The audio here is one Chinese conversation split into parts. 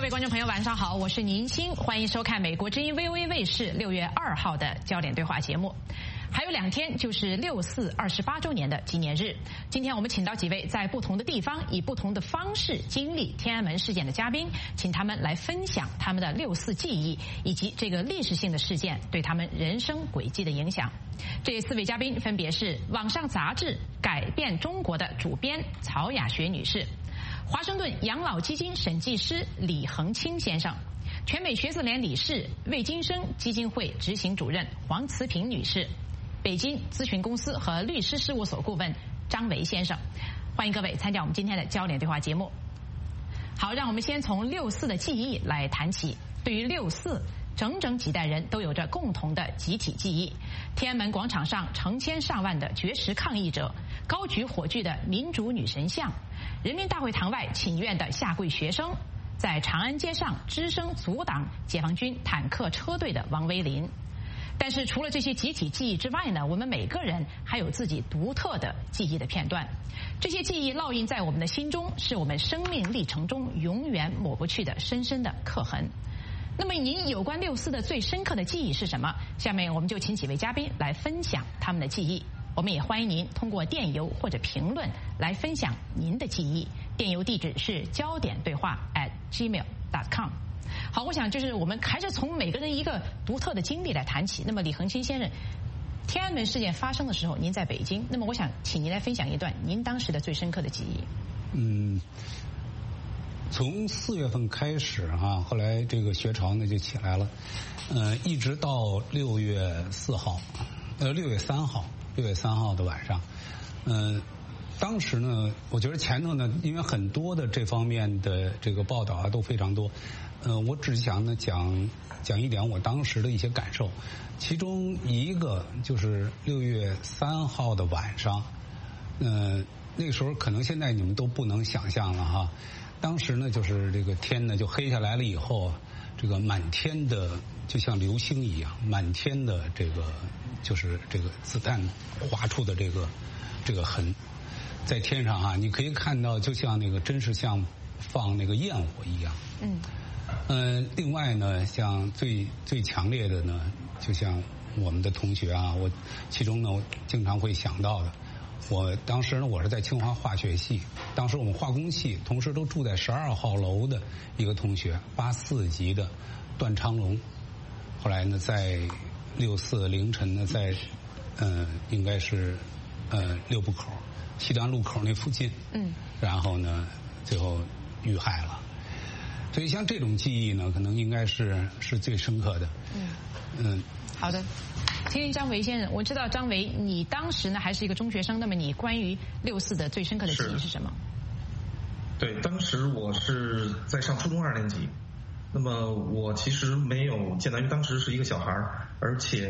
位观众朋友，晚上好，我是宁鑫，欢迎收看美国之音 VOA 卫视6月2号的焦点对话节目。还有2天就是6·4 28周年的纪念日。今天我们请到几位在不同的地方以不同的方式经历天安门事件的嘉宾，请他们来分享他们的6·4记忆，以及这个历史性的事件对他们人生轨迹的影响。这4位嘉宾分别是网上杂志《改变中国》的主编曹雅学女士，华盛顿养老基金审计师李恒清先生，全美学子联理事魏金生基金会执行主任黄慈平女士，北京咨询公司和律师事务所顾问张维先生。欢迎各位参加我们今天的焦点对话节目。好，让我们先从6·4的记忆来谈起。对于6·4，整整几代人都有着共同的集体记忆。天安门广场上成千上万的绝食抗议者，高举火炬的民主女神像，人民大会堂外请愿的下跪学生，在长安街上只身阻挡解放军坦克车队的王维林。但是除了这些集体记忆之外呢，我们每个人还有自己独特的记忆的片段，这些记忆烙印在我们的心中，是我们生命历程中永远抹不去的深深的刻痕。那么您有关6·4的最深刻的记忆是什么？下面我们就请几位嘉宾来分享他们的记忆。我们也欢迎您通过电邮或者评论来分享您的记忆，电邮地址是焦点对话@gmail.com。好，我想就是我们还是从每个人一个独特的经历来谈起。那么李恒清先生，天安门事件发生的时候您在北京，那么我想请您来分享一段您当时的最深刻的记忆。 从4月份开始啊，后来这个学潮呢就起来了，一直到6月3号的晚上，当时呢，我觉得前头呢，因为很多的这方面的这个报道啊都非常多，我只想呢讲一点我当时的一些感受，其中一个就是6月3号的晚上，那个时候可能现在你们都不能想象了哈。当时呢，就是这个天呢就黑下来了以后，这个满天的就像流星一样，满天的这个就是这个子弹划出的这个痕，在天上啊，你可以看到，就像那个真是像放那个焰火一样。另外呢，像最强烈的呢，就像我们的同学啊，其中呢，我经常会想到的。我当时呢，我是在清华化学系，当时我们化工系同时都住在12号楼的一个同学，84级的段昌龙，后来呢，在6·4凌晨呢，在应该是六部口西单路口那附近，然后呢，最后遇害了。所以像这种记忆呢，可能应该是最深刻的。 好的，听听张维先生，我知道张维，你当时呢还是一个中学生，那么你关于6·4的最深刻的记忆是什么？ 对，当时我是在上初中2年级，那么我其实没有见到，因为当时是一个小孩，而且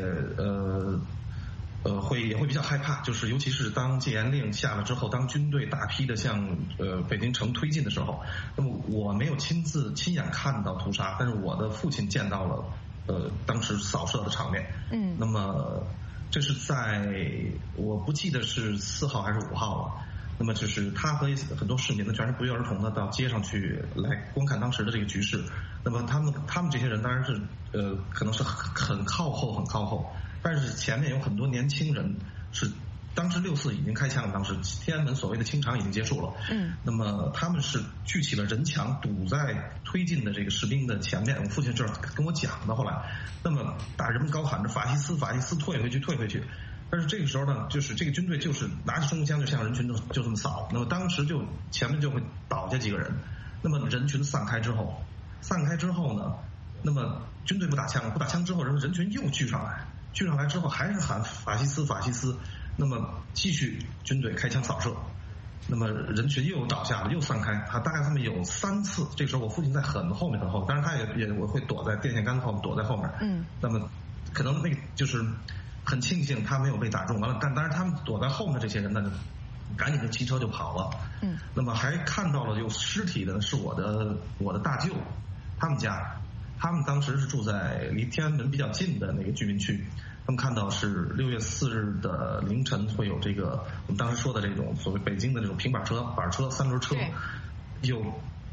也会比较害怕，就是尤其是当戒严令下了之后，当军队大批的向北京城推进的时候，那么我没有亲眼看到屠杀，但是我的父亲见到了当时扫射的场面。那么这是在我不记得是4号还是5号了。那么就是他和很多市民呢，全是不约而同的到街上去来观看当时的这个局势。那么他们这些人当然是可能是很靠后，但是前面有很多年轻人是。当时6·4已经开枪了，当时天安门所谓的清场已经结束了。那么他们是聚起了人墙，堵在推进的这个士兵的前面。我父亲这儿跟我讲的，后来，那么大人们高喊着法西斯，退回去。但是这个时候呢，就是这个军队就是拿起冲锋枪就向人群就这么扫。那么当时就前面就会倒下几个人。那么人群散开之后呢，那么军队不打枪之后，人群又聚上来之后还是喊法西斯。那么继续军队开枪扫射，那么人群又倒下了，又散开。大概他们有3次，这个时候我父亲在很后面，当然他也会躲在电线杆后面，躲在后面。那么可能那个就是很庆幸他没有被打中，完了，但当然他们躲在后面这些人呢，赶紧就骑车就跑了。那么还看到了有尸体的是我的大舅，他们家，他们当时是住在离天安门比较近的那个居民区。他们看到是6月4日的凌晨会有这个我们当时说的这种所谓北京的这种平板车、3轮车，有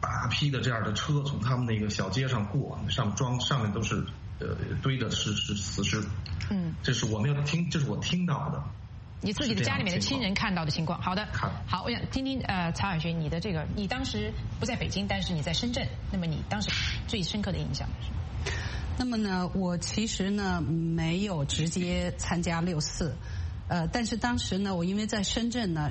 大批的这样的车从他们那个小街上过，上面都是堆的是死尸。这是我没有听，这是我听到的。 你自己的家里面的亲人看到的情况。好的，好，我想听听曹海军，你的这个，你当时不在北京，但是你在深圳，那么你当时最深刻的印象是？ 那么呢，我其实呢没有直接参加6·4，但是当时呢，我因为在深圳呢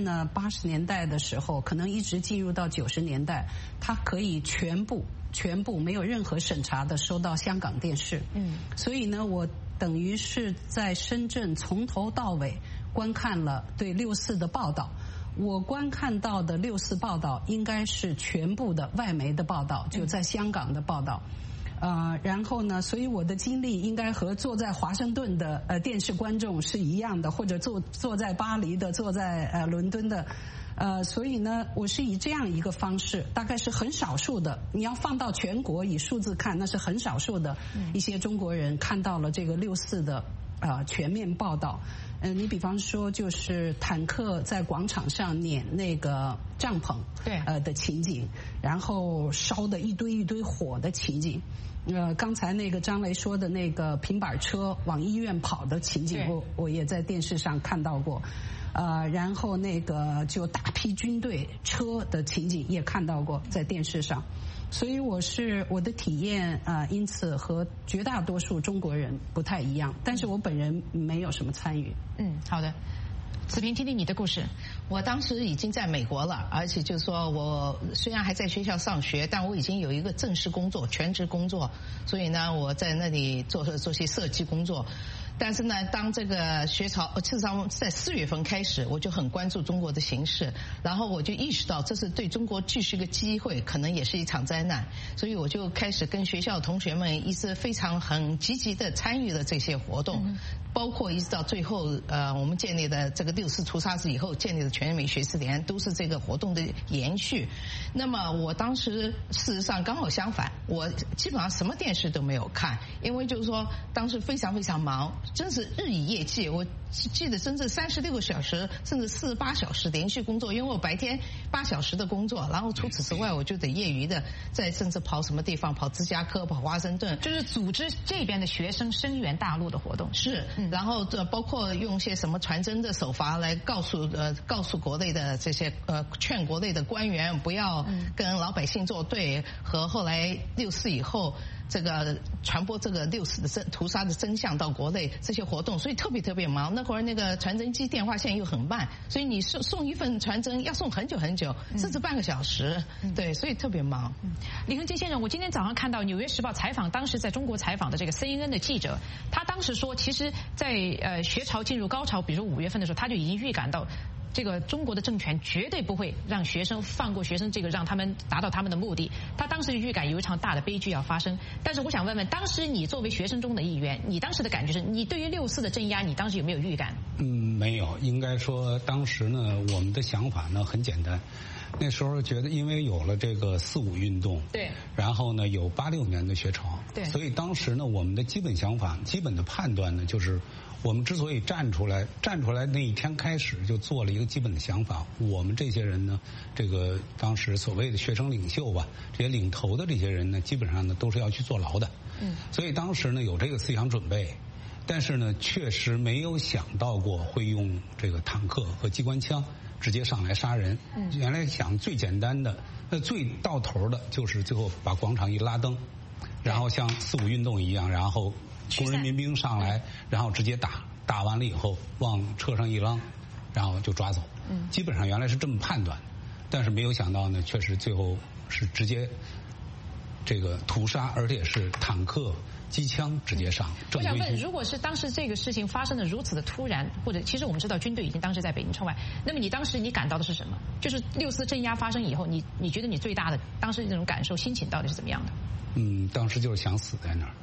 80年代的时候，可能一直进入到90年代，它可以全部没有任何审查的收到香港电视。所以呢，我等于是在深圳从头到尾观看了对6·4的报道。我观看到的6·4报道应该是全部的外媒的报道，就在香港的报道。然后呢，所以我的经历应该和坐在华盛顿的电视观众是一样的，或者坐在巴黎的，坐在伦敦的。所以呢，我是以这样一个方式，大概是很少数的，你要放到全国以数字看，那是很少数的一些中国人看到了这个6·4的全面报道。你比方说，就是坦克在广场上撵那个帐篷， 对， 的情景，然后烧的一堆火的情景。刚才那个张雷说的那个平板车往医院跑的情景，我也在电视上看到过。然后那个就大批军队车的情景也看到过在电视上。所以我的体验因此和绝大多数中国人不太一样，但是我本人没有什么参与。 好的。子平，听听你的故事。 我当时已经在美国了，而且就是说我虽然还在学校上学，但我已经有一个正式工作，全职工作，所以呢，我在那里做些设计工作。但是呢，当这个事实上在4月份开始，我就很关注中国的形势，然后我就意识到这是对中国既是个机会，可能也是一场灾难，所以我就开始跟学校的同学们一直很积极的参与了这些活动，包括一直到最后我们建立的这个6·4屠杀日以后建立的全美学士联，都是这个活动的延续。那么我当时事实上刚好相反，我基本上什么电视都没有看，因为就是说当时非常非常忙，真是日以夜继。我记得真是36个小时甚至48小时连续工作，因为我白天8小时的工作，然后除此之外我就得业余的在甚至跑什么地方，跑芝加哥，跑华盛顿， 就是组织这边的学生声援大陆的活动。 是，然后包括用些什么传真的手法来告诉国内的这些劝国内的官员不要跟老百姓作对，和后来6·4以后这个传播这个6·4的屠杀的真相到国内这些活动，所以特别忙。那会儿那个传真机电话线又很慢，所以你送一份传真要送很久，甚至半个小时。对，所以特别忙。 李恒基先生，我今天早上看到《纽约时报》采访当时在中国采访的这个 CNN 的记者，他当时说，其实在学潮进入高潮，比如说5月份的时候，他就已经预感到这个中国的政权绝对不会让学生放过学生，这个让他们达到他们的目的。他当时预感有一场大的悲剧要发生。但是我想问问，当时你作为学生中的一员，你当时的感觉是，你对于6·4的镇压，你当时有没有预感？ 没有，应该说当时呢，我们的想法呢很简单。那时候觉得，因为有了这个4·5运动， 对， 然后呢有86年的学潮， 对， 所以当时呢我们的基本想法、基本的判断呢，就是我们之所以站出来那一天开始就做了一个基本的想法，我们这些人呢，这个当时所谓的学生领袖吧，这些领头的这些人呢，基本上呢都是要去坐牢的，所以当时呢有这个思想准备。但是呢，确实没有想到过会用这个坦克和机关枪直接上来杀人。原来想最简单的、最到头的，就是最后把广场一拉登，然后像4·5运动一样，然后工人民兵上来，然后直接打完了以后往车上一扔，然后就抓走。基本上原来是这么判断，但是没有想到呢，确实最后是直接这个屠杀，而且是坦克。机枪直接上。 我想问，如果是当时这个事情发生的如此的突然，或者其实我们知道军队已经当时在北京城外，那么你当时你感到的是什么？就是6·4镇压发生以后，你觉得你最大的当时那种感受、心情到底是怎么样的？ 当时就是想死在那儿。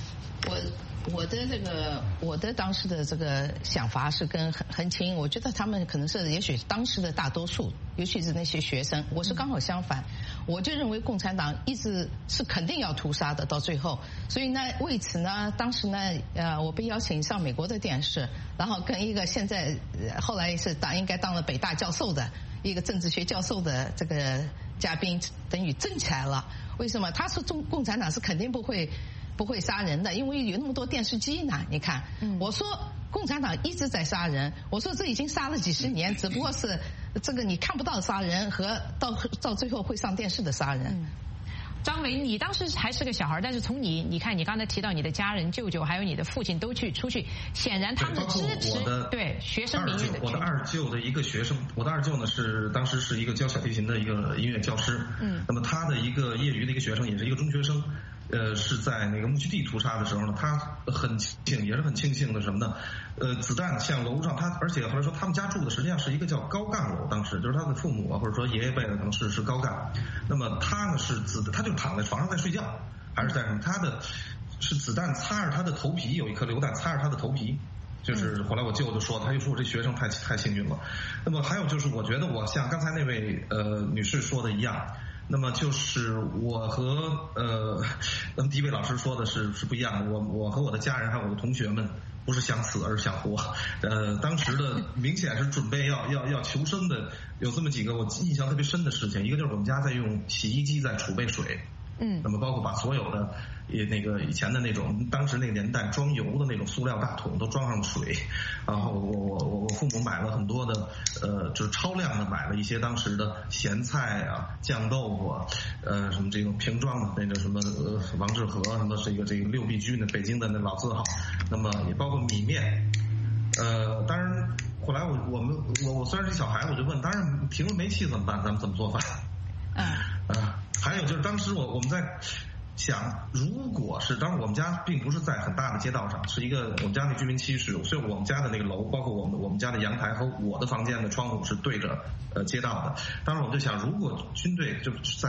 我的当时的这个想法是跟很轻，我觉得他们可能是也许当时的大多数，尤其是那些学生，我是刚好相反，我就认为共产党一直是肯定要屠杀的到最后，所以呢为此呢，当时呢我被邀请上美国的电视，然后跟一个现在后来是应该当了北大教授的一个政治学教授的嘉宾等于震起来了。为什么？他说共产党是肯定不会杀人的，因为有那么多电视机呢。你看，我说共产党一直在杀人，我说这已经杀了几十年，只不过是这个你看不到杀人和到最后会上电视的杀人。 张伟，你当时还是个小孩，但是从你看，你刚才提到你的家人、舅舅还有你的父亲都出去，显然他们支持对学生民运的。 我的二舅的一个学生，我的二舅呢当时是一个教小提琴的一个音乐教师，那么他的一个业余的一个学生，也是一个中学生。是在那个木樨地屠杀的时候呢，他也是很庆幸的什么呢？子弹向楼上，而且后来说他们家住的实际上是一个叫高干楼，当时就是他的父母啊，或者说爷爷辈的可能是高干。那么他呢他就躺在床上在睡觉，还是在什么？他的是子弹擦着他的头皮，有一颗榴弹擦着他的头皮。就是后来我舅舅说，他就说我这学生太幸运了。那么还有就是我觉得我像刚才那位女士说的一样。那么就是我和第一位老师说的是不一样的。我和我的家人还有我的同学们不是想死而是想活。当时的明显是准备要求生的，有这么几个我印象特别深的事情。一个就是我们家在用洗衣机在储备水，那么包括把所有的那个以前的那种当时那个年代装油的那种塑料大桶都装上水，然后我父母买了很多的就是超量的买了一些当时的咸菜啊、酱豆腐啊，什么这种瓶装的那个什么王致和什么这个六必居那北京的那老字号，那么也包括米面，当然后来我虽然是小孩子，我就问，当然停了煤气怎么办？咱们怎么做饭？还有就是当时我们在想，如果是当然我们家并不是在很大的街道上，是一个我们家的居民区是，所以我们家的那个楼，包括我们家的阳台和我的房间的窗户是对着街道的。当时我就想，如果军队就在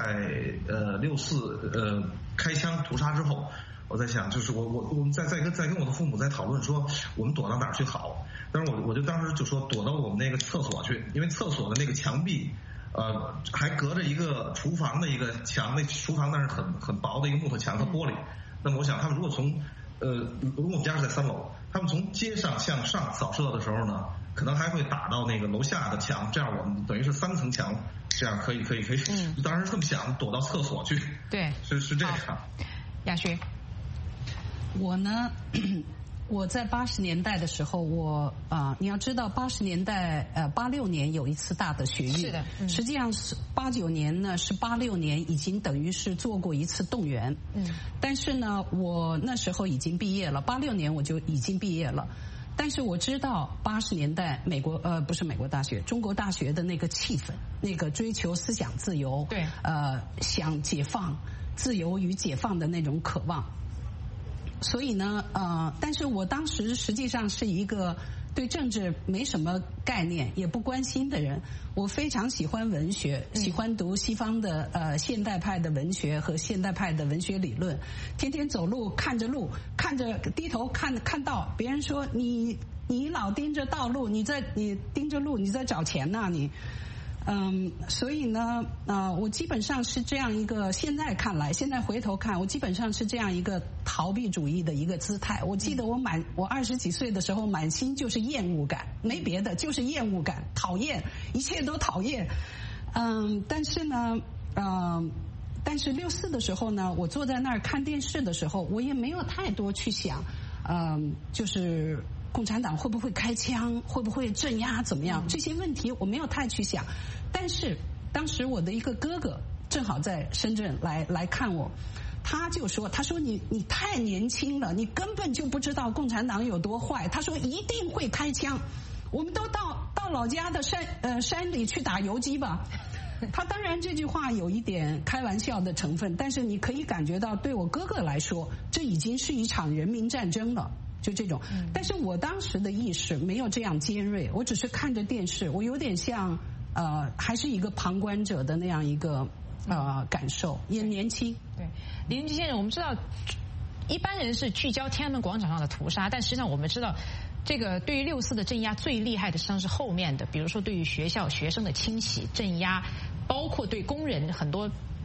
64开枪屠杀之后，我在想，就是我们在跟我的父母在讨论说，我们躲到哪儿去好？但是我就当时就说躲到我们那个厕所去，因为厕所的那个墙壁。还隔着一个厨房的一个墙，那厨房那是很薄的一个木头墙和玻璃。那么我想，他们如果如果我们家是在3楼，他们从街上向上扫射的时候呢，可能还会打到那个楼下的墙，这样我们等于是3层墙，这样可以。当然是这么想，躲到厕所去。 对， 是这样。 亚轩， 我呢？我在80年代的时候，你要知道80年代86年有一次大的学运， 是的， 实际上是89年呢，是86年已经等于是做过一次动员，但是呢，我那时候已经毕业了，86年我就已经毕业了，但是我知道80年代不是美国大学，中国大学的那个气氛，那个追求思想自由， 对， 想解放、自由与解放的那种渴望。所以呢，但是我当时实际上是一个对政治没什么概念，也不关心的人。我非常喜欢文学，喜欢读西方的现代派的文学和现代派的文学理论。天天走路看着低头看到别人说你老盯着道路，你盯着路，你在找钱呢，你。所以呢，我基本上是这样一个，现在回头看，我基本上是这样一个逃避主义的一个姿态。我记得我20几岁的时候，满心就是厌恶感，没别的，就是厌恶感，讨厌，一切都讨厌。但是呢，但是64的时候呢，我坐在那儿看电视的时候，我也没有太多去想，就是共产党会不会开枪，会不会镇压，怎么样？这些问题我没有太去想。但是当时我的一个哥哥正好在深圳来看我，他说你太年轻了，你根本就不知道共产党有多坏。他说一定会开枪，我们都到老家的山里去打游击吧。他当然这句话有一点开玩笑的成分，但是你可以感觉到对我哥哥来说，这已经是一场人民战争了。就这种，但是我当时的意识没有这样尖锐，我只是看着电视，我有点像还是一个旁观者的那样一个感受，也年轻。 对，李林基先生，我们知道一般人是聚焦天安门广场上的屠杀，但实际上我们知道，这个对于64的镇压最厉害的实际上是后面的，比如说对于学校学生的清洗镇压，包括对工人很多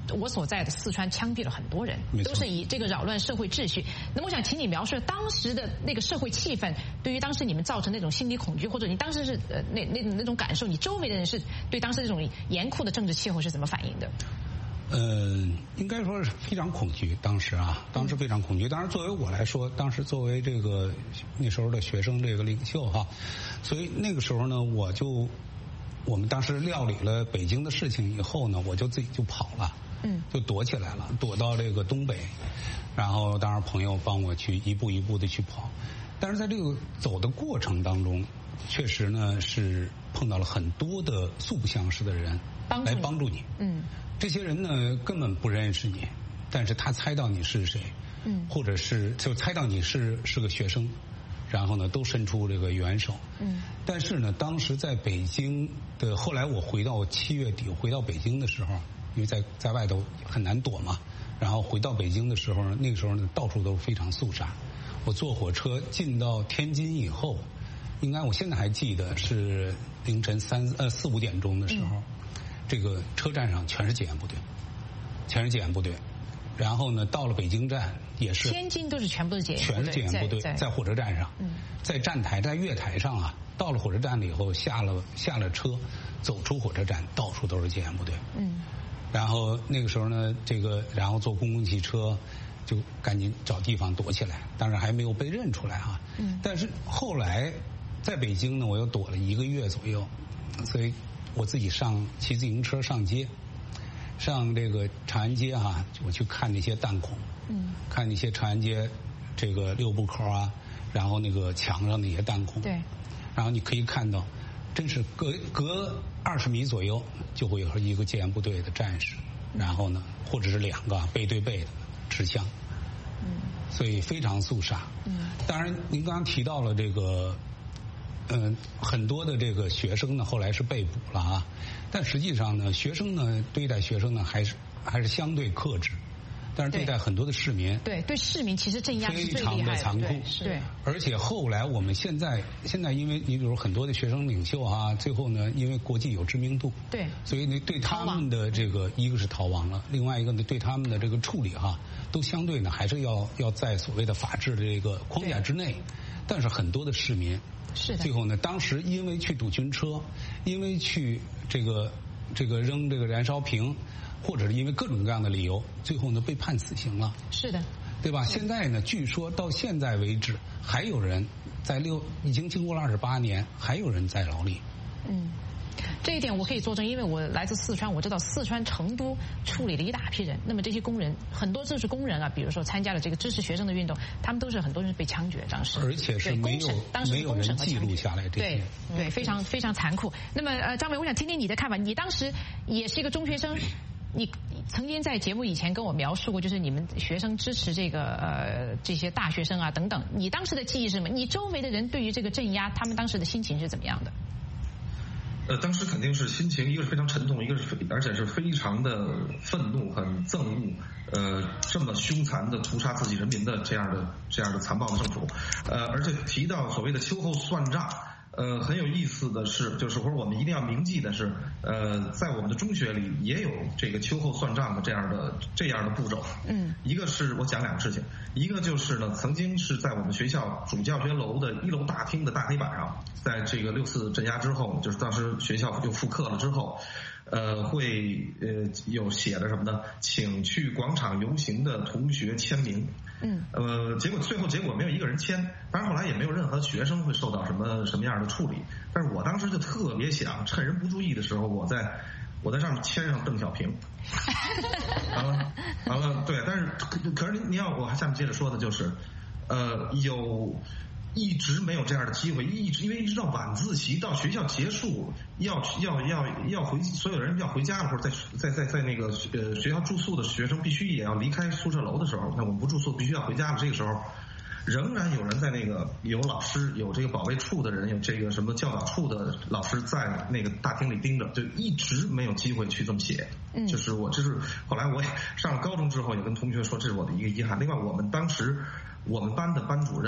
我所在的四川枪毙了很多人，都是以这个扰乱社会秩序。那么我想请你描述当时的那个社会气氛，对于当时你们造成那种心理恐惧，或者你当时是那种感受，你周围的人是对当时这种严酷的政治气候是怎么反应的？ 应该说是非常恐惧。当时非常恐惧。当然，作为我来说，当时作为这个那时候的学生这个领袖所以那个时候呢，我们当时料理了北京的事情以后呢，我就自己就跑了，就躲起来了，躲到这个东北。然后当然朋友帮我去一步一步的去跑，但是在这个走的过程当中，确实呢是碰到了很多的素不相识的人来帮助你。这些人呢根本不认识你，但是他猜到你是谁，或者是就猜到你是个学生，然后呢都伸出这个援手。但是呢，当时在北京的，后来我回到7月底回到北京的时候，因为在外头很难躲嘛，然后回到北京的时候呢，那个时候呢到处都是非常肃杀。我坐火车进到天津以后，应该我现在还记得是凌晨4、5点钟的时候。这个车站上全是检验部队，然后呢，到了北京站也是， 天津都是全部是检验部队， 全是检验部队，在火车站上，在站台，在月台上到了火车站了以后，下了车，走出火车站，到处都是检验部队。然后那个时候呢，然后坐公共汽车，就赶紧找地方躲起来，当然还没有被认出来但是后来在北京呢，我又躲了1个月左右，所以我自己骑自行车上街，上这个长安街我去看那些弹孔，看那些长安街这个6部口然后那个墙上那些弹孔， 对， 然后你可以看到，真是隔20米左右就会有一个检验部队的战士，然后呢，或者是2个背对背的持枪，所以非常肃杀。当然您刚刚提到了这个。很多的这个学生呢，后来是被捕了但实际上呢，学生呢对待学生呢还是相对克制，但是对待很多的市民， 对市民其实镇压是最厉害的， 非常的残酷。 对， 而且后来我们现在因为你比如很多的学生领袖最后呢，因为国际有知名度， 对， 所以呢对他们的这个一个是逃亡了，另外一个呢对他们的这个处理都相对呢还是要在所谓的法治的这个框架之内，但是很多的市民。 是的。 最后呢，当时因为去堵军车，因为去这个扔这个燃烧瓶，或者是因为各种各样的理由，最后呢被判死刑了。 是的， 对吧？现在呢，据说到现在为止，还有人已经经过了28年，还有人在牢里。 这一点我可以作证，因为我来自四川，我知道四川成都处理了一大批人。那么这些工人，很多就是工人比如说参加了这个支持学生的运动，他们都是很多人被枪决当时， 而且是没有人记录下来这些， 对，非常非常残酷。那么张伟，我想听听你的看法。你当时也是一个中学生，你曾经在节目以前跟我描述过，就是你们学生支持这些大学生等等。你当时的记忆是什么？你周围的人对于这个镇压，他们当时的心情是怎么样的？ 当时肯定是心情，一个是非常沉痛，而且是非常的愤怒，很憎恶，这么凶残的屠杀自己人民的这样的残暴的政府，而且提到所谓的秋后算账。很有意思的是，就是或者我们一定要铭记的是，在我们的中学里也有这个秋后算账的这样的步骤。一个是我讲2个事情，一个就是呢，曾经是在我们学校主教学楼的1楼大厅的大黑板上，在这个64镇压之后，就是当时学校又复课了之后。会有写的什么呢？请去广场游行的同学签名。最后结果没有一个人签，当然后来也没有任何学生会受到什么样的处理。但是我当时就特别想趁人不注意的时候，我在上面签上邓小平。完了，对，但是可是您要我还下面接着说的就是，一直没有这样的机会，因为一直到晚自习到学校结束，要回，所有人要回家了，或者在那个学校住宿的学生必须也要离开宿舍楼的时候，那我们不住宿必须要回家了。这个时候，仍然有人在那个有老师，有这个保卫处的人，有这个什么教导处的老师在那个大厅里盯着，就一直没有机会去这么写。就是后来我也上了高中之后，也跟同学说，这是我的一个遗憾。另外，我们班的班主任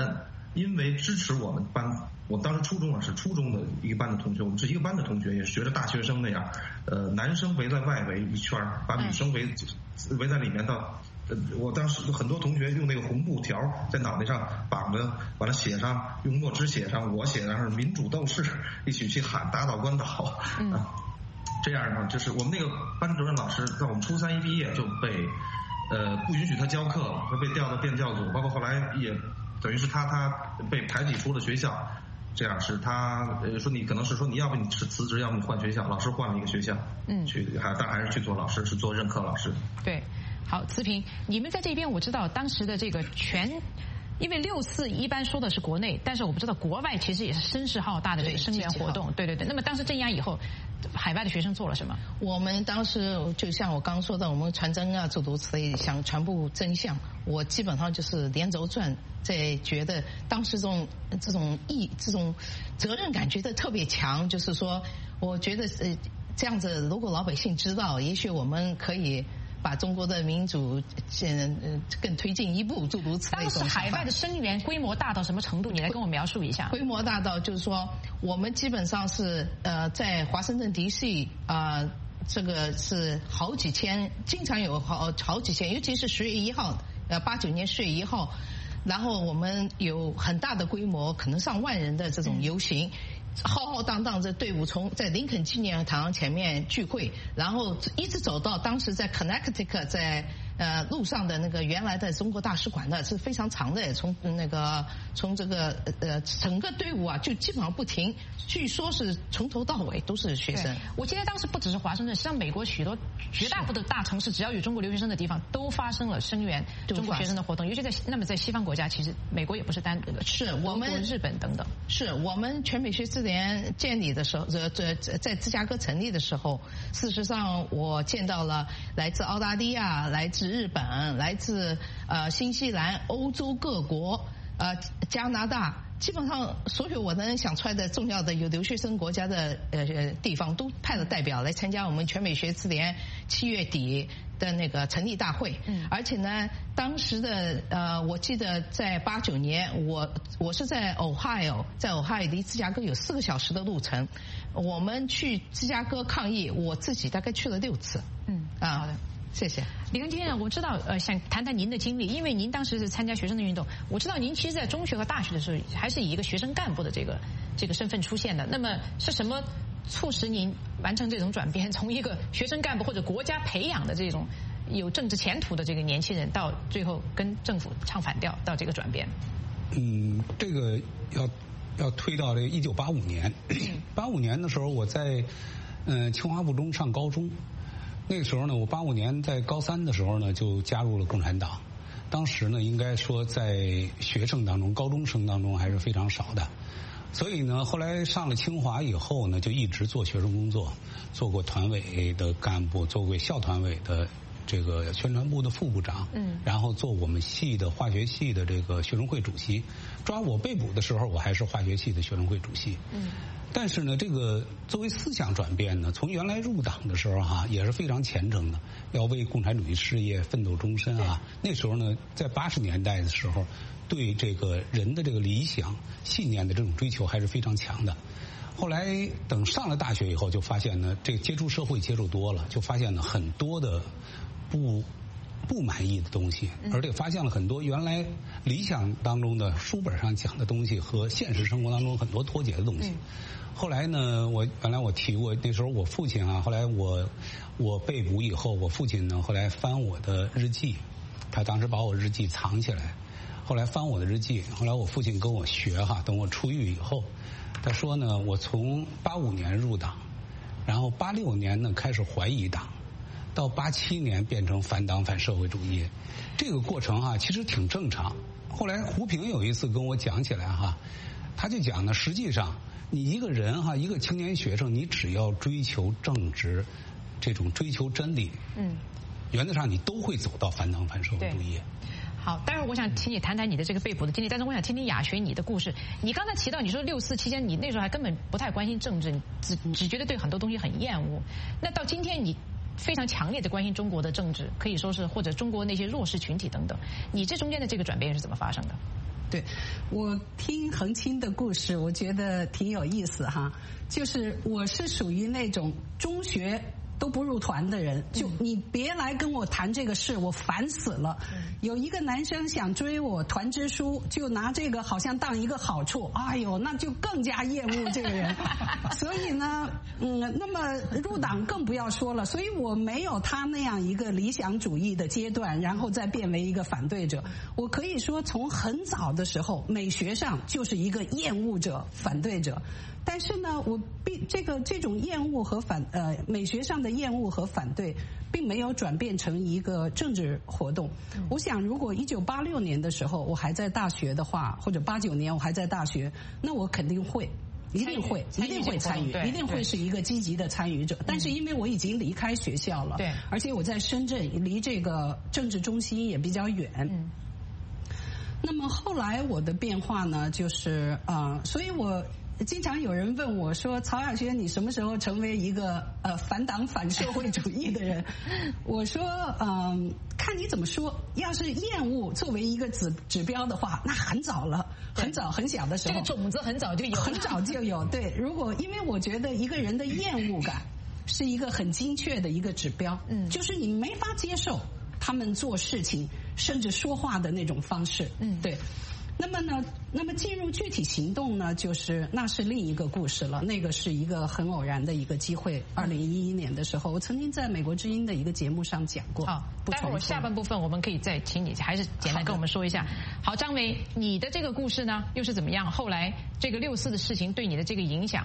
因为支持我们班，我当时初中是初中的一个班的同学，我们是一个班的同学，也学着大学生那样，男生围在外围一圈，把女生围在里面到。我当时很多同学用那个红布条在脑袋上绑着，完了写上用墨汁写上，我写上是民主斗士，一起去喊打倒关岛。这样呢，就是我们那个班主任老师在我们初三一毕业就被不允许他教课了，他被调到电教组，包括后来也等于是他被排挤出了学校。这样是他说你可能是说你要不你是辞职，要不你换学校，老师换了一个学校，但还是去做老师，是做任课老师。 对。好，慈平，你们在这边我知道当时的这个因为6·4一般说的是国内，但是我不知道国外其实也是声势浩大的这个声援活动。对。那么当时镇压以后，海外的学生做了什么？我们当时就像我刚刚说的，我们传真啊、组读词想传播真相。我基本上就是连轴转，在觉得当时这种责任感觉得特别强，就是说，我觉得这样子，如果老百姓知道，也许我们可以把中国的民主更推进一步，诸如此类。当时海外的声援规模大到什么程度？你来跟我描述一下。 规模大到就是说，我们基本上是在华盛顿 DC 这个是好几千，经常有好几千，尤其是10月1号，89年10月1号，然后我们有很大的规模，可能上万人的这种游行。浩浩荡荡这队伍从在林肯纪念堂前面聚会，然后一直走到当时在 Connecticut 在路上的那个原来的中国大使馆的是非常长的，从这个整个队伍啊就基本上不停，据说是从头到尾都是学生。 我记得当时不只是华盛顿，实际上美国绝大部分的大城市，只要有中国留学生的地方，都发生了声援中国学生的活动。尤其在西方国家，其实美国也不是单独的， 是我们日本等等。 是我们全美学智联建立的时候，在芝加哥成立的时候，事实上我见到了来自澳大利亚、来自日本、来自新西兰、欧洲各国、加拿大，基本上所有我能想出来的重要的有留学生国家的地方，都派了代表来参加我们全美学智联7月底的那个成立大会。而且呢，当时的我记得在89年，我是在 Ohio， 在 Ohio 离芝加哥有4个小时的路程，我们去芝加哥抗议，我自己大概去了6次。 好的。 谢谢李根天，我知道想谈谈您的经历，因为您当时是参加学生的运动，我知道您其实在中学和大学的时候还是以一个学生干部的这个身份出现的。那么是什么促使您完成这种转变，从一个学生干部或者国家培养的这种有政治前途的这个年轻人，到最后跟政府唱反调，到这个转变？ 这个要推到这个1985年，85年的时候我在清华附中上高中。那个时候呢，我85年在高3的时候呢，就加入了共产党。当时呢，应该说在学生当中、高中生当中还是非常少的。所以呢，后来上了清华以后呢，就一直做学生工作，做过团委的干部，做过校团委的这个宣传部的副部长，然后做我们系的化学系的这个学生会主席。抓我被捕的时候，我还是化学系的学生会主席。但是呢，这个作为思想转变呢，从原来入党的时候也是非常虔诚的，要为共产主义事业奋斗终身啊。那时候呢，在80年代的时候，对这个人的这个理想、信念的这种追求还是非常强的。后来等上了大学以后，就发现呢，这接触社会接触多了，就发现呢很多的不满意的东西，而且发现了很多原来理想当中的书本上讲的东西和现实生活当中很多脱节的东西。后来呢，原来我提过，那时候我父亲后来我被捕以后，我父亲呢后来翻我的日记，他当时把我日记藏起来，后来翻我的日记，后来我父亲跟我学等我出狱以后，他说呢，我从85年入党，然后86年呢开始怀疑党，到87年变成反党反社会主义，这个过程其实挺正常。后来胡平有一次跟我讲起来他就讲呢，实际上你一个人一个青年学生，你只要追求正直，这种追求真理，原则上你都会走到反党反社会主义。 好，待会儿我想请你谈谈你的这个被捕的经历，但是我想听听雅学你的故事。你刚才提到，你说6·4期间，你那时候还根本不太关心政治，只觉得对很多东西很厌恶。那到今天，你非常强烈的关心中国的政治，可以说是或者中国那些弱势群体等等。你这中间的这个转变是怎么发生的？ 对，我听恒清的故事，我觉得挺有意思哈。就是我是属于那种中学都不入团的人，就你别来跟我谈这个事，我烦死了。有一个男生想追我，团支书就拿这个好像当一个好处，哎呦，那就更加厌恶这个人。所以呢，那么入党更不要说了。所以我没有他那样一个理想主义的阶段，然后再变为一个反对者。我可以说，从很早的时候，美学上就是一个厌恶者、反对者。但是呢，我这种厌恶和美学上的厌恶和反对，并没有转变成一个政治活动。我想，如果1986年的时候我还在大学的话，或者89年我还在大学，那我肯定会。一定会参与，一定会是一个积极的参与者。但是因为我已经离开学校了，对，而且我在深圳，离这个政治中心也比较远。那么后来我的变化呢，就是所以我经常有人问我说：“曹雅轩，你什么时候成为一个反党反社会主义的人？”我说：“看你怎么说。要是厌恶作为一个指标的话，那很早了，很小的时候， 这个种子很早就有， 很早就有。对，因为我觉得一个人的厌恶感是一个很精确的一个指标，就是你没法接受他们做事情甚至说话的那种方式，对。那么进入具体行动呢，那是另一个故事了。那个是一个很偶然的一个机会。2011年的时候，我曾经在美国之音的一个节目上讲过。好， 待会儿下半部分我们可以再请你，还是简单跟我们说一下。好，张维，你的这个故事呢，又是怎么样？后来这个6·4的事情对你的这个影响？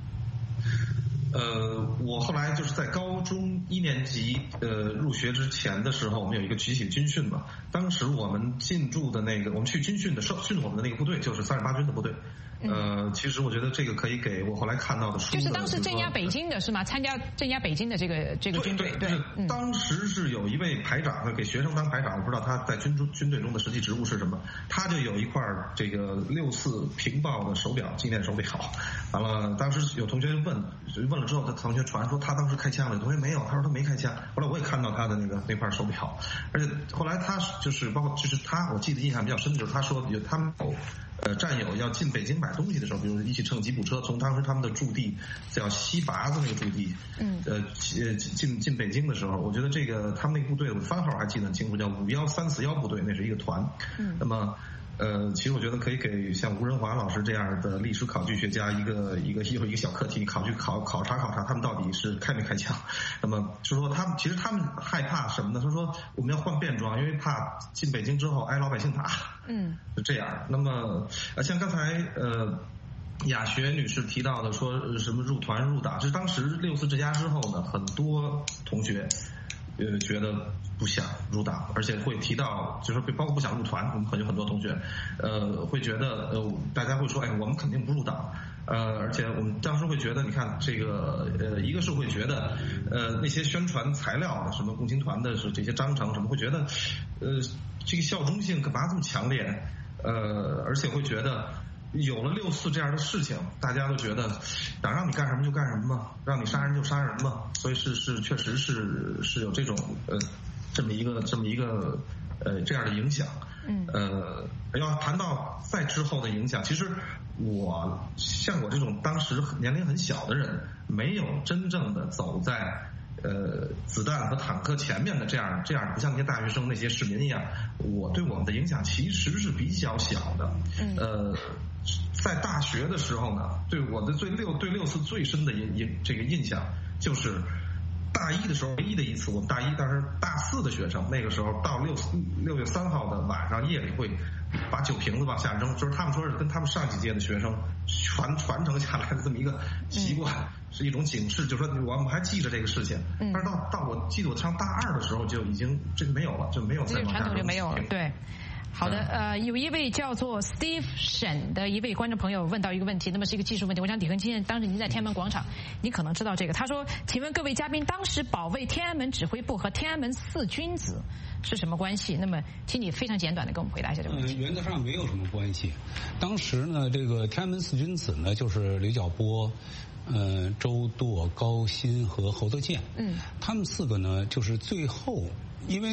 我后来就是在高中1年级入学之前的时候，我们有一个集体军训嘛。当时我们进驻的我们去军训的训我们的那个部队就是38军的部队。其实我觉得这个可以给我后来看到的书， 就是当时镇压北京的是吗？参加镇压北京的这个军队。 对，当时是有一位排长给学生当排长，我不知道他在军队中的实际职务是什么，他就有一块这个6·4平报的手表，纪念手表。完了，当时有同学问了之后，他同学传说他当时开枪了，有同学没有，他说他没开枪。后来我也看到他的那块手表，而且后来他就是包括就是他，我记得印象比较深的就是他说他们有战友要进北京买东西的时候，比如一起乘吉普车从当时他们的驻地叫西筏子那个驻地，进北京的时候，我觉得这个他们那个部队的番号还记得很清楚，叫51341部队，那是一个团。那么其实我觉得可以给像吴仁华老师这样的历史考据学家一个小课题，考察他们到底是开没开枪。那么就是说其实他们害怕什么呢？他说我们要换便装，因为怕进北京之后挨老百姓打。就这样。那么像刚才雅学女士提到的说什么入团入党，就是当时6·4镇压之后呢，很多同学觉得不想入党，而且会提到就是包括不想入团，我们很多同学会觉得大家会说我们肯定不入党。而且我们当时会觉得，你看这个一个是会觉得那些宣传材料什么共青团的是这些章程什么，会觉得这个效忠性干嘛这么强烈？而且会觉得有了6·4这样的事情，大家都觉得党让你干什么就干什么嘛，让你杀人就杀人嘛，所以确实是有这种这么一个这样的影响。要谈到再之后的影响，其实像我这种当时年龄很小的人，没有真正的走在子弹和坦克前面的这样不像那些大学生那些市民一样，我对我们的影响其实是比较小的。在大学的时候呢，对我的对6·4最深的这个印象就是大一的时候唯一的一次，我们大一当时大4的学生，那个时候到6月3号的晚上夜里会把酒瓶子往下扔，就是他们说是跟他们上几届的学生传承下来的这么一个习惯，是一种警示，就是说我们还记着这个事情。但是到我记得我上大2的时候就已经这个没有了，就没有再往下扔， 这个传统就没有了。对。好的，有一位叫做 Steve 沈的一位观众朋友问到一个问题，那么是一个技术问题，我想李恒清当时您在天安门广场，你可能知道这个。他说：“请问各位嘉宾，当时保卫天安门指挥部和天安门4君子是什么关系？”那么，请你非常简短的给我们回答一下这个问题。 原则上没有什么关系。当时呢，这个天安门4君子呢，就是刘晓波、周舵、高新和侯德健。他们4个呢，就是最后因为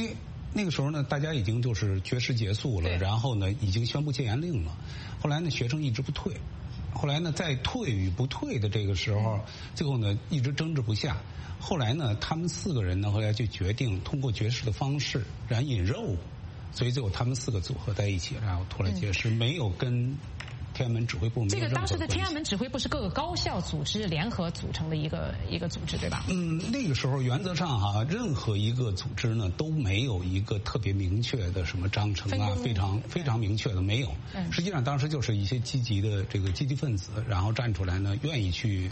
那个时候呢，大家已经就是绝食结束了，然后呢，已经宣布戒严令了。后来呢，学生一直不退，后来呢，在退与不退的这个时候，最后呢，一直争执不下。后来呢，他们4个人呢，后来就决定通过绝食的方式燃引肉，所以最后他们4个组合在一起，然后突然绝食，没有跟天安门指挥部没有任何关系。 这个当时的天安门指挥部是各个高校组织联合组成的一个组织，对吧？ 那个时候原则上哈，任何一个组织呢都没有一个特别明确的什么章程啊，非常明确的没有。实际上当时就是一些积极的这个积极分子，然后站出来呢，愿意去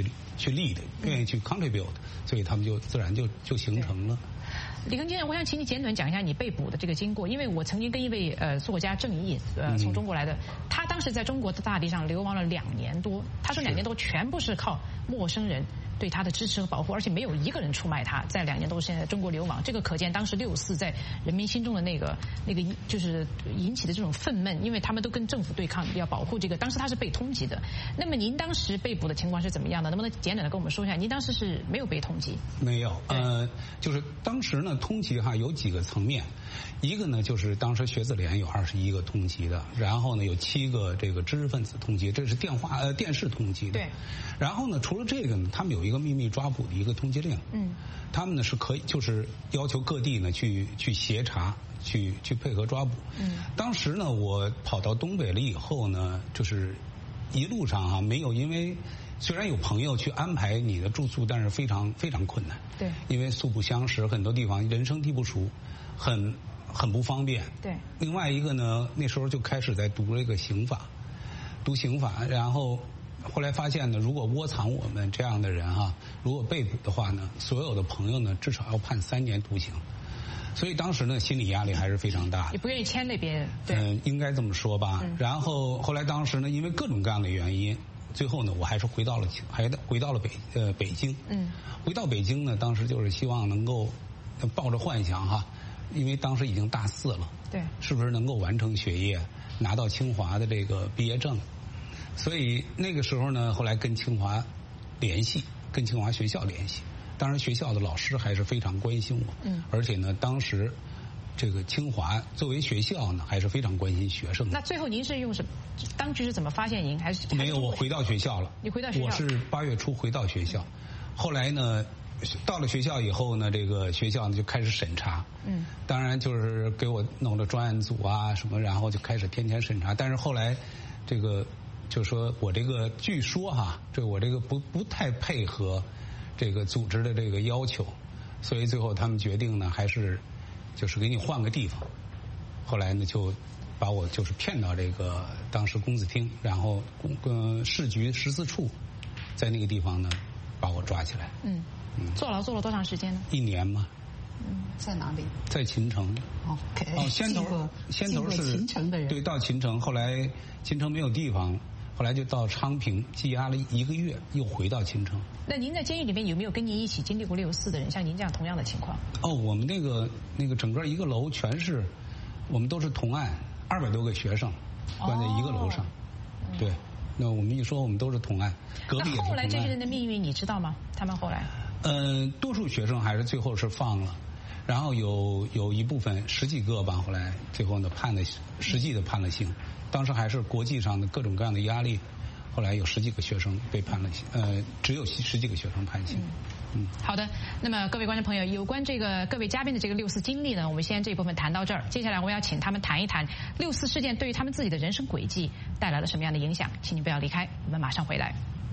lead，愿意去 contribute， 所以他们就自然就形成了。 李庚先生，我想请你简短讲一下你被捕的这个经过，因为我曾经跟一位作家郑毅从中国来的，他当时在中国的大地上流亡了2年多，他说2年多全部是靠陌生人对他的支持和保护，而且没有一个人出卖他，在2年多时间在中国流亡，这个可见当时6·4在人民心中的那个就是引起的这种愤懑，因为他们都跟政府对抗，要保护这个。当时他是被通缉的，那么您当时被捕的情况是怎么样的？能不能简短的跟我们说一下？您当时是没有被通缉？ 没有，就是当时呢通缉哈有几个层面，一个呢就是当时学子联有21个通缉的，然后呢有7个这个知识分子通缉，这是电视通缉的。 对。 然后呢，除了这个呢，他们有一个秘密抓捕的一个通缉令。他们呢是可以，就是要求各地呢去协查，去配合抓捕。当时呢，我跑到东北了以后呢，就是一路上啊没有，因为虽然有朋友去安排你的住宿，但是非常非常困难。对。因为素不相识，很多地方人生地不熟，很不方便。对。另外一个呢，那时候就开始在读这个刑法，然后后来发现呢，如果窝藏我们这样的人哈，如果被捕的话呢，所有的朋友呢至少要判3年徒刑，所以当时呢心理压力还是非常大的。 也不愿意牵累别人。对。 应该这么说吧。然后后来当时呢，因为各种各样的原因，最后呢我还是回到了北京。回到北京呢，当时就是希望能够抱着幻想哈，因为当时已经大4了。对。是不是能够完成学业，拿到清华的这个毕业证？所以那个时候呢，后来跟清华学校联系。当然学校的老师还是非常关心我。而且呢，当时这个清华作为学校呢，还是非常关心学生的。 那最后您是用什么？当局是怎么发现您？还是没有？我回到学校了。 你回到学校？ 我是8月初回到学校。后来呢，到了学校以后呢，这个学校呢就开始审查。当然就是给我弄了专案组啊什么，然后就开始天天审查。但是后来这个就说我这个据说哈，我这个不太配合这个组织的这个要求，所以最后他们决定呢，还是就是给你换个地方。后来呢，就把我就是骗到这个当时公子厅，然后市局14处，在那个地方呢把我抓起来。 坐牢坐了多长时间呢 ？1年嘛。 在哪里？ 在秦城。先头是秦城的人。 对，到秦城，后来秦城没有地方，后来就到昌平羁押了1个月，又回到秦城。 那您在监狱里面有没有跟您一起经历过6·4的人，像您这样同样的情况？ 我们那个整个一个楼全是，我们都是同案，200多个学生关在一个楼上。对，那我们一说我们都是同案，隔壁也是同案。 那后来这些人的命运你知道吗？他们后来？ 多数学生还是最后是放了。然后有一部分10几个吧，后来最后呢实际的判了刑。当时还是国际上的各种各样的压力，后来有10几个学生被判了刑，只有10几个学生判刑。 好的，那么各位观众朋友，有关这个各位嘉宾的这个6·4经历呢，我们先这一部分谈到这儿。接下来我要请他们谈一谈6·4事件对于他们自己的人生轨迹带来了什么样的影响。请你不要离开，我们马上回来。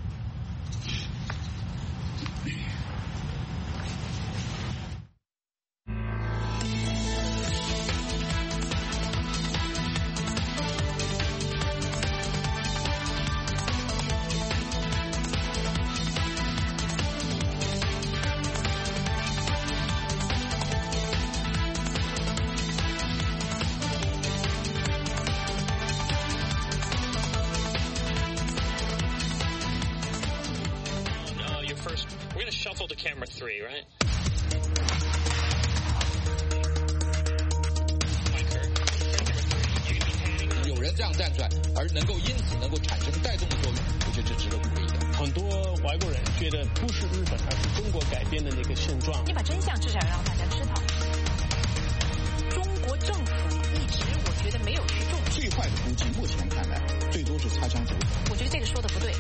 有人这样站出来，而因此能够产生带动的作用，我觉得这值得鼓励的。 很多外国人觉得不是日本，而是中国改变的那个现状。 你把真相至少让大家知道。 中国政府一直我觉得没有去重视。 最坏的估计，目前看来最多是擦枪走火。 我觉得这个说的不对。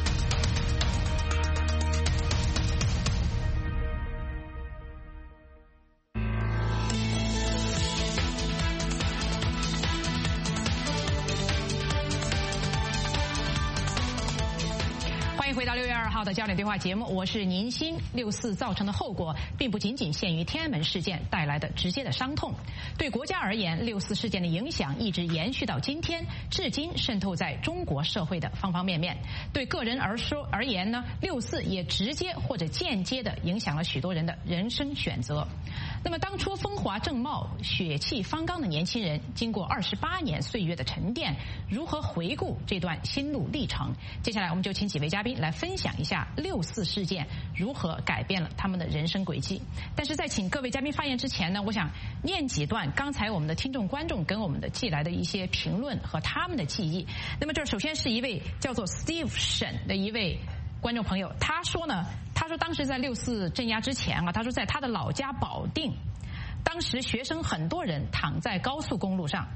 欢迎回到6月2号的焦点对话节目，我是宁鑫。6·4造成的后果并不仅仅限于天安门事件带来的直接的伤痛，对国家而言，6·4事件的影响一直延续到今天，至今渗透在中国社会的方方面面。对个人而言呢，6·4也直接或者间接的影响了许多人的人生选择。那么当初风华正茂、血气方刚的年轻人，经过28年岁月的沉淀，如何回顾这段心路历程？接下来我们就请几位嘉宾来分享一下6·4事件如何改变了他们的人生轨迹。但是在请各位嘉宾发言之前呢，我想念几段刚才我们的听众观众跟我们的寄来的一些评论和他们的记忆。那么这首先是一位叫做 Steve 沈的一位观众朋友，他说当时在6·4镇压之前啊，他说在他的老家保定，当时学生很多人躺在高速路上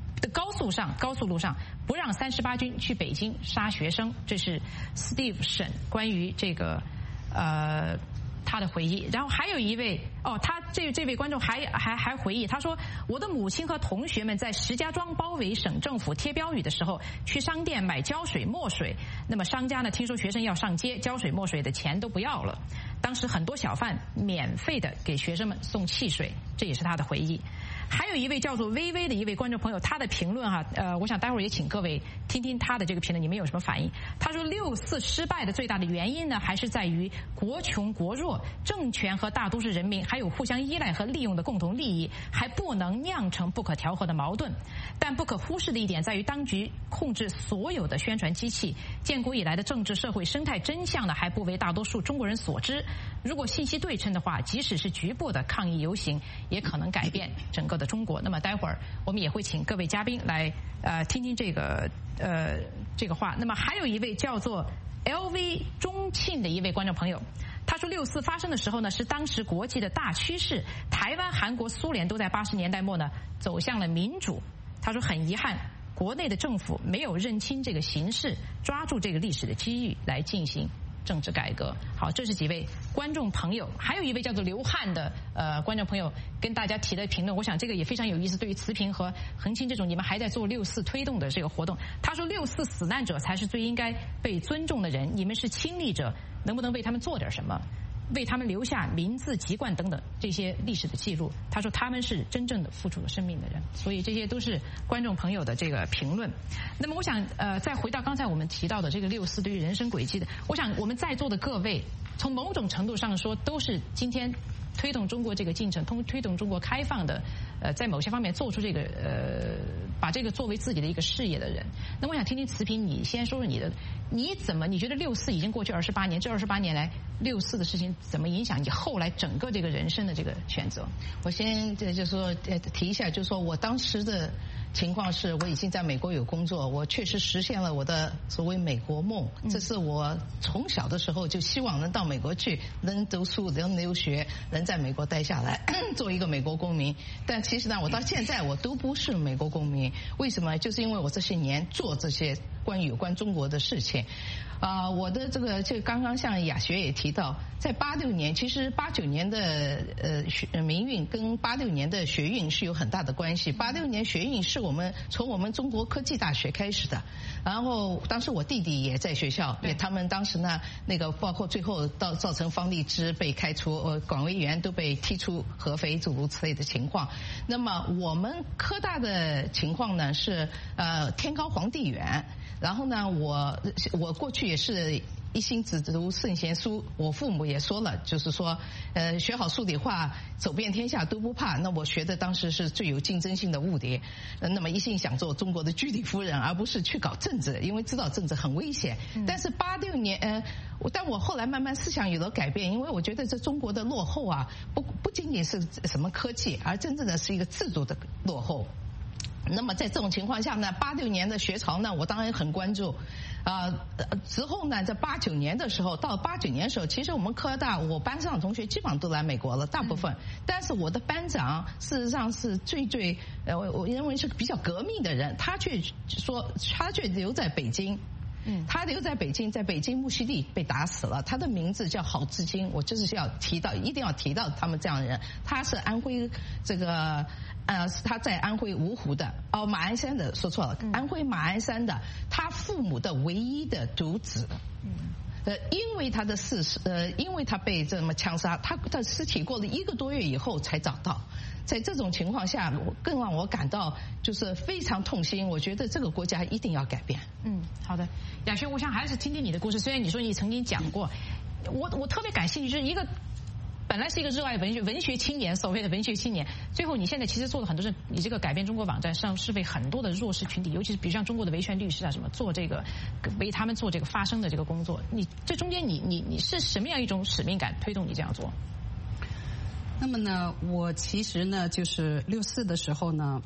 不让38军去北京杀学生。这是 Steve 沈关于这个他的回忆。然后还有一位他这位观众还回忆，他说我的母亲和同学们在石家庄包围省政府贴标语的时候，去商店买胶水墨水，那么商家呢听说学生要上街，胶水墨水的钱都不要了，当时很多小贩免费的给学生们送汽水，这也是他的回忆。还有一位叫做微微的一位观众朋友，他的评论我想待会儿也请各位听听他的这个评论，你们有什么反应？他说6·4失败的最大的原因呢，还是在于国穷国弱，政权和大多数人民还有互相依赖和利用的共同利益，还不能酿成不可调和的矛盾。但不可忽视的一点在于，当局控制所有的宣传机器，建国以来的政治社会生态真相呢，还不为大多数中国人所知。如果信息对称的话，即使是局部的抗议游行，也可能改变整个的中国。那么待会儿我们也会请各位嘉宾来听听这个话。那么还有一位叫做 LV 中庆的一位观众朋友，他说6·4发生的时候呢，是当时国际的大趋势，台湾、韩国、苏联都在80年代末呢走向了民主。他说很遗憾，国内的政府没有认清这个形势，抓住这个历史的机遇来进行政治改革。好，这是几位观众朋友。还有一位叫做刘汉的观众朋友跟大家提的评论，我想这个也非常有意思。对于慈平和恒清这种你们还在做6·4推动的这个活动，他说6·4死难者才是最应该被尊重的人，你们是亲历者，能不能为他们做点什么，为他们留下名字、籍贯等等这些历史的记录？他说他们是真正的付出了生命的人。所以这些都是观众朋友的这个评论。那么我想再回到刚才我们提到的这个6·4对于人生轨迹的，我想我们在座的各位从某种程度上说都是今天推动中国这个进程、推动中国开放的在某些方面做出这个把这个作为自己的一个事业的人。那我想听听慈平，你先说说你觉得6·4已经过去28年，这28年来6·4的事情怎么影响你后来整个这个人生的这个选择？ 我先就说提一下，就是说我当时的情况是我已经在美国有工作，我确实实现了我的所谓美国梦。这是我从小的时候就希望能到美国去，能读书，能留学，能在美国待下来，做一个美国公民。但其实呢，我到现在我都不是美国公民。为什么？就是因为我这些年做这些有关中国的事情。我的就刚刚像雅学也提到，在86年，其实89年的民运跟86年的学运是有很大的关系。86年学运是从我们中国科技大学开始的，然后当时我弟弟也在学校，他们当时呢包括最后造成方励之被开除，广为元都被踢出合肥诸如此类的情况。那么我们科大的情况呢是天高皇帝远，然后呢我过去也是一心只读圣贤书，我父母也说了，就是说学好数理化，走遍天下都不怕。那我学的当时是最有竞争性的物理，那么一心想做中国的居里夫人，而不是去搞政治，因为知道政治很危险。但是86年但我后来慢慢思想有了改变，因为我觉得这中国的落后啊，不仅仅是什么科技，而真正的是一个制度的落后。 那么在这种情况下呢，86年的学潮呢，我当然很关注。之后呢，在89年的时候，到89年的时候，其实我们科大我班上的同学基本上都来美国了，大部分。但是我的班长事实上是我认为是比较革命的人，他却留在北京。他留在北京，在北京木樨地被打死了。他的名字叫郝志金，我就是一定要提到他们这样的人。他是安徽他在安徽芜湖的马鞍山的，说错了，安徽马鞍山的，他父母的唯一的独子。因为他被这么枪杀，他的尸体过了1个多月以后才找到。在这种情况下，更让我感到就是非常痛心。我觉得这个国家一定要改变。 好的，雅轩，我想还是听听你的故事。虽然你说你曾经讲过，我特别感兴趣，就是本来是一个热爱文学青年，所谓的文学青年，最后你现在其实做了很多事，你这个改变中国网站上是为很多的弱势群体，尤其是比如像中国的维权律师啊什么，做这个为他们做这个发声的这个工作，你这中间你是什么样一种使命感推动你这样做？ 那么呢，我其实呢就是64的时候呢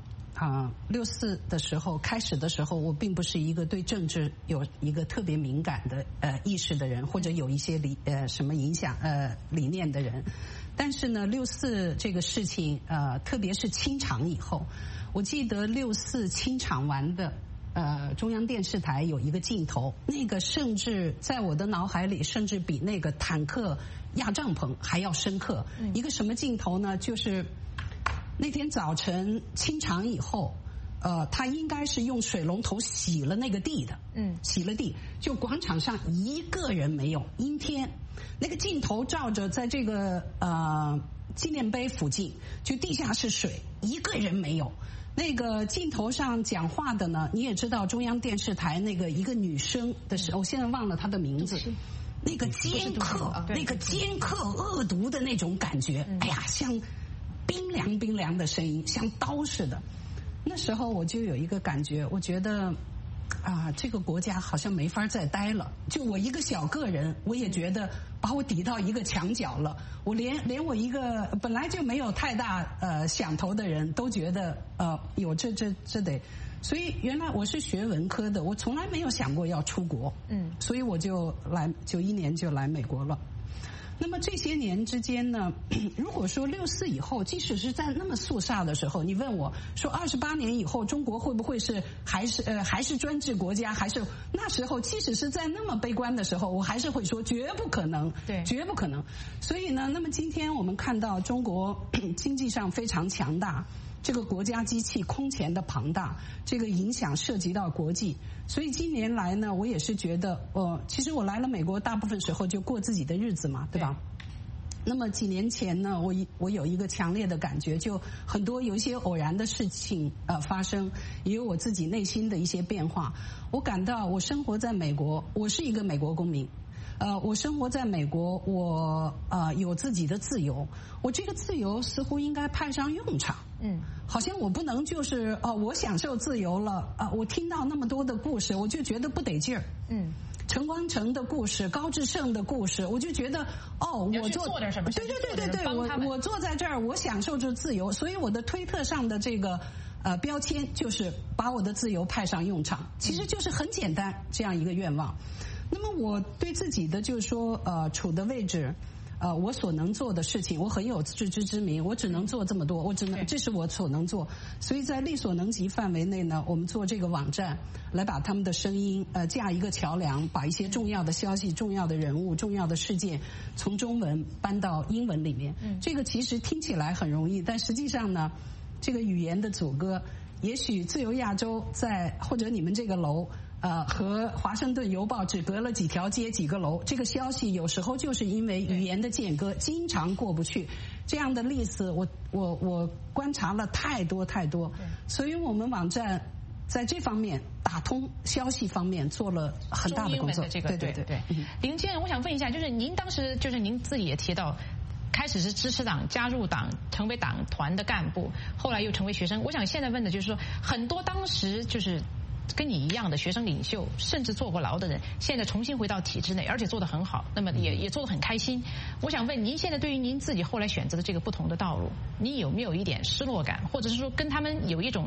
，64的时候开始的时候，我并不是一个对政治有一个特别敏感的意识的人，或者有一些什么影响理念的人。但是呢，64这个事情特别是清场以后，我记得64清场完的中央电视台有一个镜头，那个甚至在我的脑海里，甚至比那个坦克压帐篷还要深刻。一个什么镜头呢？就是那天早晨清场以后，他应该是用水龙头洗了那个地的，洗了地，就广场上一个人没有，阴天，那个镜头照着在这个纪念碑附近，就地下是水，一个人没有。那个镜头上讲话的呢，你也知道中央电视台那个一个女生的时候，我现在忘了她的名字，那个尖刻恶毒的那种感觉，哎呀，像冰凉的声音，像刀似的。那时候我就有一个感觉，我觉得这个国家好像没法再待了。就我一个小个人，我也觉得把我抵到一个墙角了。我连我一个本来就没有太大想头的人都觉得有这得。所以原来我是学文科的，我从来没有想过要出国。所以我就91年就来美国了。那么这些年之间呢，如果说64以后，即使是在那么肃杀的时候，你问我说28年以后中国会不会还是专制国家，还是那时候即使是在那么悲观的时候，我还是会说绝不可能，对，绝不可能。所以呢，那么今天我们看到中国经济上非常强大，这个国家机器空前的庞大，这个影响涉及到国际。所以今年来呢，我也是觉得其实我来了美国大部分时候就过自己的日子嘛，对吧？那么几年前呢，我有一个强烈的感觉，就很多有一些偶然的事情发生，也有我自己内心的一些变化。我感到我生活在美国，我是一个美国公民。我生活在美国，我有自己的自由，我这个自由似乎应该派上用场。好像我不能就是我享受自由了我听到那么多的故事，我就觉得不得劲儿。陈光诚的故事，高志胜的故事，我就觉得我做点什么？ 对，我坐在这儿，我享受着自由，所以我的推特上的这个标签就是把我的自由派上用场，其实就是很简单这样一个愿望。那么我对自己的就是说处的位置，我所能做的事情，我很有自知之明，我只能做这么多，这是我所能做。所以在力所能及范围内呢，我们做这个网站，来把他们的声音架一个桥梁，把一些重要的消息、重要的人物、重要的事件从中文搬到英文里面。这个其实听起来很容易，但实际上呢，这个语言的阻隔，也许自由亚洲或者你们这个楼。和华盛顿邮报只隔了几条街几个楼，这个消息有时候就是因为语言的间隔经常过不去。这样的例子我观察了太多，所以我们网站在这方面打通消息方面做了很大的工作。 对。林先生，我想问一下，就是您当时就是您自己也提到，开始是支持党，加入党，成为党团的干部，后来又成为学生。我想现在问的就是说，很多当时就是跟你一样的学生领袖，甚至坐过牢的人，现在重新回到体制内，而且做得很好，那么也做得很开心。我想问您，现在对于您自己后来选择的这个不同的道路，你有没有一点失落感，或者是说跟他们有一种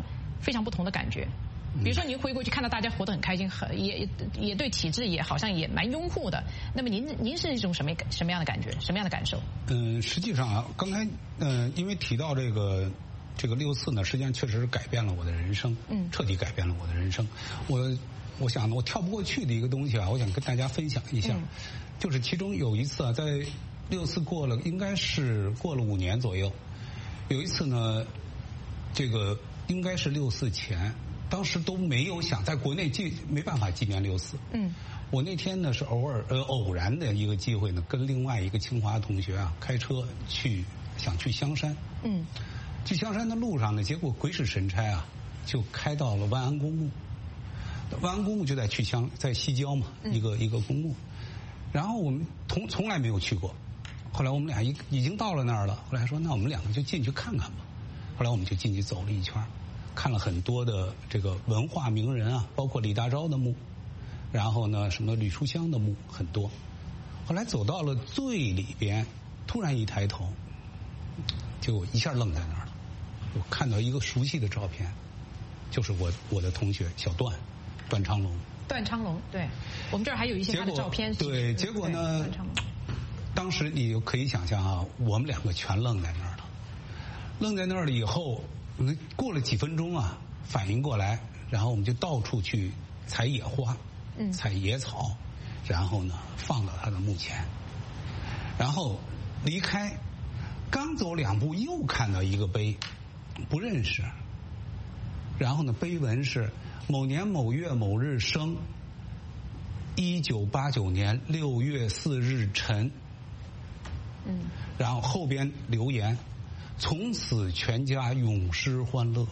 非常不同的感觉。比如说您回国去看到大家活得很开心，也对体制也好像也蛮拥护的。那么您是一种什么样的感觉，什么样的感受？ 实际上啊，刚才因为提到这个6·4呢，实际上确实是改变了我的人生，彻底改变了我的人生。我想呢，我跳不过去的一个东西啊，我想跟大家分享一下，就是其中有一次啊，在6·4应该是过了5年左右，有一次呢，这个应该是6·4前。当时都没有想在国内没办法纪念6·4。我那天呢是偶然的一个机会呢，跟另外一个清华同学啊开车想去香山。去香山的路上呢，结果鬼使神差啊，就开到了万安公墓。万安公墓就在在西郊嘛，一个公墓。然后我们从来没有去过，后来我们俩已经到了那儿了，后来说那我们两个就进去看看吧。后来我们就进去走了一圈。看了很多的这个文化名人啊，包括李大钊的墓，然后呢，什么吕书香的墓很多。后来走到了最里边，突然一抬头，就一下愣在那儿了。我看到一个熟悉的照片，就是我的同学小段昌龙。 段昌龙，对，我们这儿还有一些他的照片。 对，结果呢，当时你就可以想象啊，我们两个全愣在那儿了。愣在那儿了以后。过了几分钟啊，反应过来，然后我们就到处去采野花，采野草，然后呢放到他的墓前，然后离开，刚走2步又看到一个碑，不认识，然后呢碑文是某年某月某日生，1989年6月4日晨，然后后边留言。从此全家永失欢乐。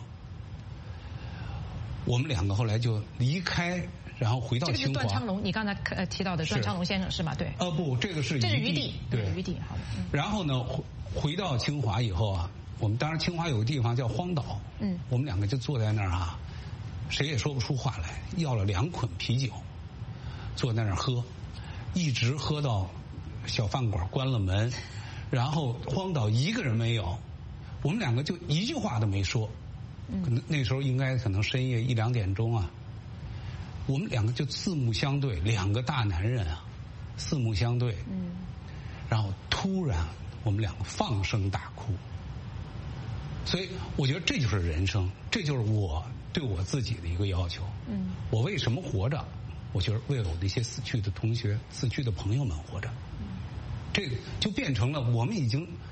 我们两个后来就离开，然后回到清华。这个是段昌龙，你刚才提到的段昌龙先生是吗？对。 不，这个是余地， 对， 余地。好的。 然后呢，回到清华以后啊，我们当然清华有个地方叫荒岛，我们两个就坐在那儿啊，谁也说不出话来，要了2捆啤酒，坐在那儿喝，一直喝到小饭馆关了门，然后荒岛一个人没有。我们两个就一句话都没说，可能那时候可能深夜1、2点钟啊，我们两个就四目相对，2个大男人啊，四目相对，然后突然我们两个放声大哭。所以我觉得这就是人生，这就是我对我自己的一个要求。我为什么活着？我就是为了我那些死去的同学、死去的朋友们活着。这个就变成了我们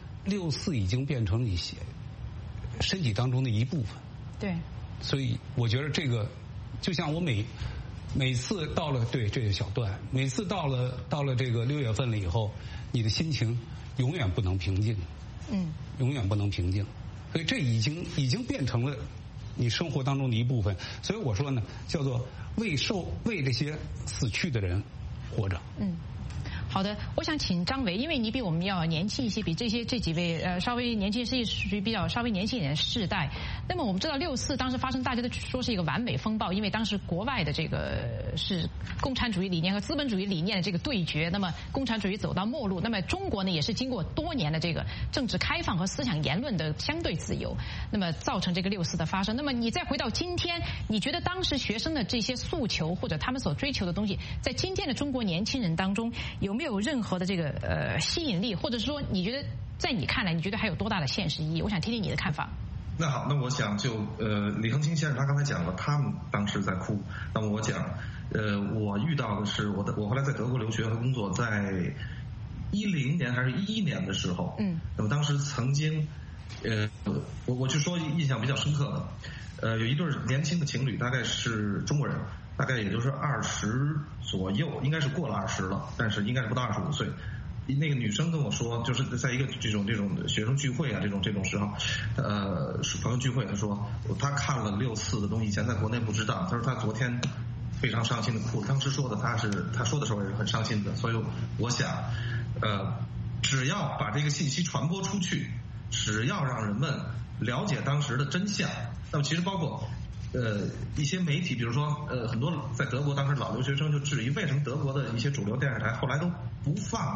6·4已经变成你身体当中的一部分。 对。 所以我觉得这个，就像我每次到了，对，这是小段，每次到了这个6月份了以后，你的心情永远不能平静。永远不能平静。所以这已经变成了你生活当中的一部分。所以我说呢，叫做为这些死去的人活着。 好的，我想请张维，因为你比我们要年轻一些，比这几位稍微年轻，是属于比较稍微年轻一点的世代。那么我们知道6·4当时发生，大家都说是一个完美风暴，因为当时国外的这个是共产主义理念和资本主义理念的这个对决，那么共产主义走到末路，那么中国呢也是经过多年的这个政治开放和思想言论的相对自由，那么造成这个6·4的发生。那么你再回到今天，你觉得当时学生的这些诉求或者他们所追求的东西，在今天的中国年轻人当中有没有任何的这个吸引力，或者说你觉得在你看来，你觉得还有多大的现实意义？我想听听你的看法。 那好，那我想就李恒清先生他刚才讲了，他们当时在哭。那么我讲，我遇到的是我后来在德国留学和工作，在10年还是11年的时候，那么当时曾经，我就说印象比较深刻的，有一对年轻的情侣，大概是中国人。大概也就是20左右，应该是过了20了，但是应该是不到25岁。那个女生跟我说，就是在一个这种学生聚会啊，这种时候，朋友聚会，她说她看了6·4的东西，以前在国内不知道。她说她昨天非常伤心的哭，当时说的她说的时候也是很伤心的。所以我想，只要把这个信息传播出去，只要让人们了解当时的真相，那么其实包括。一些媒体，比如说很多在德国当时老留学生就质疑，为什么德国的一些主流电视台后来都不放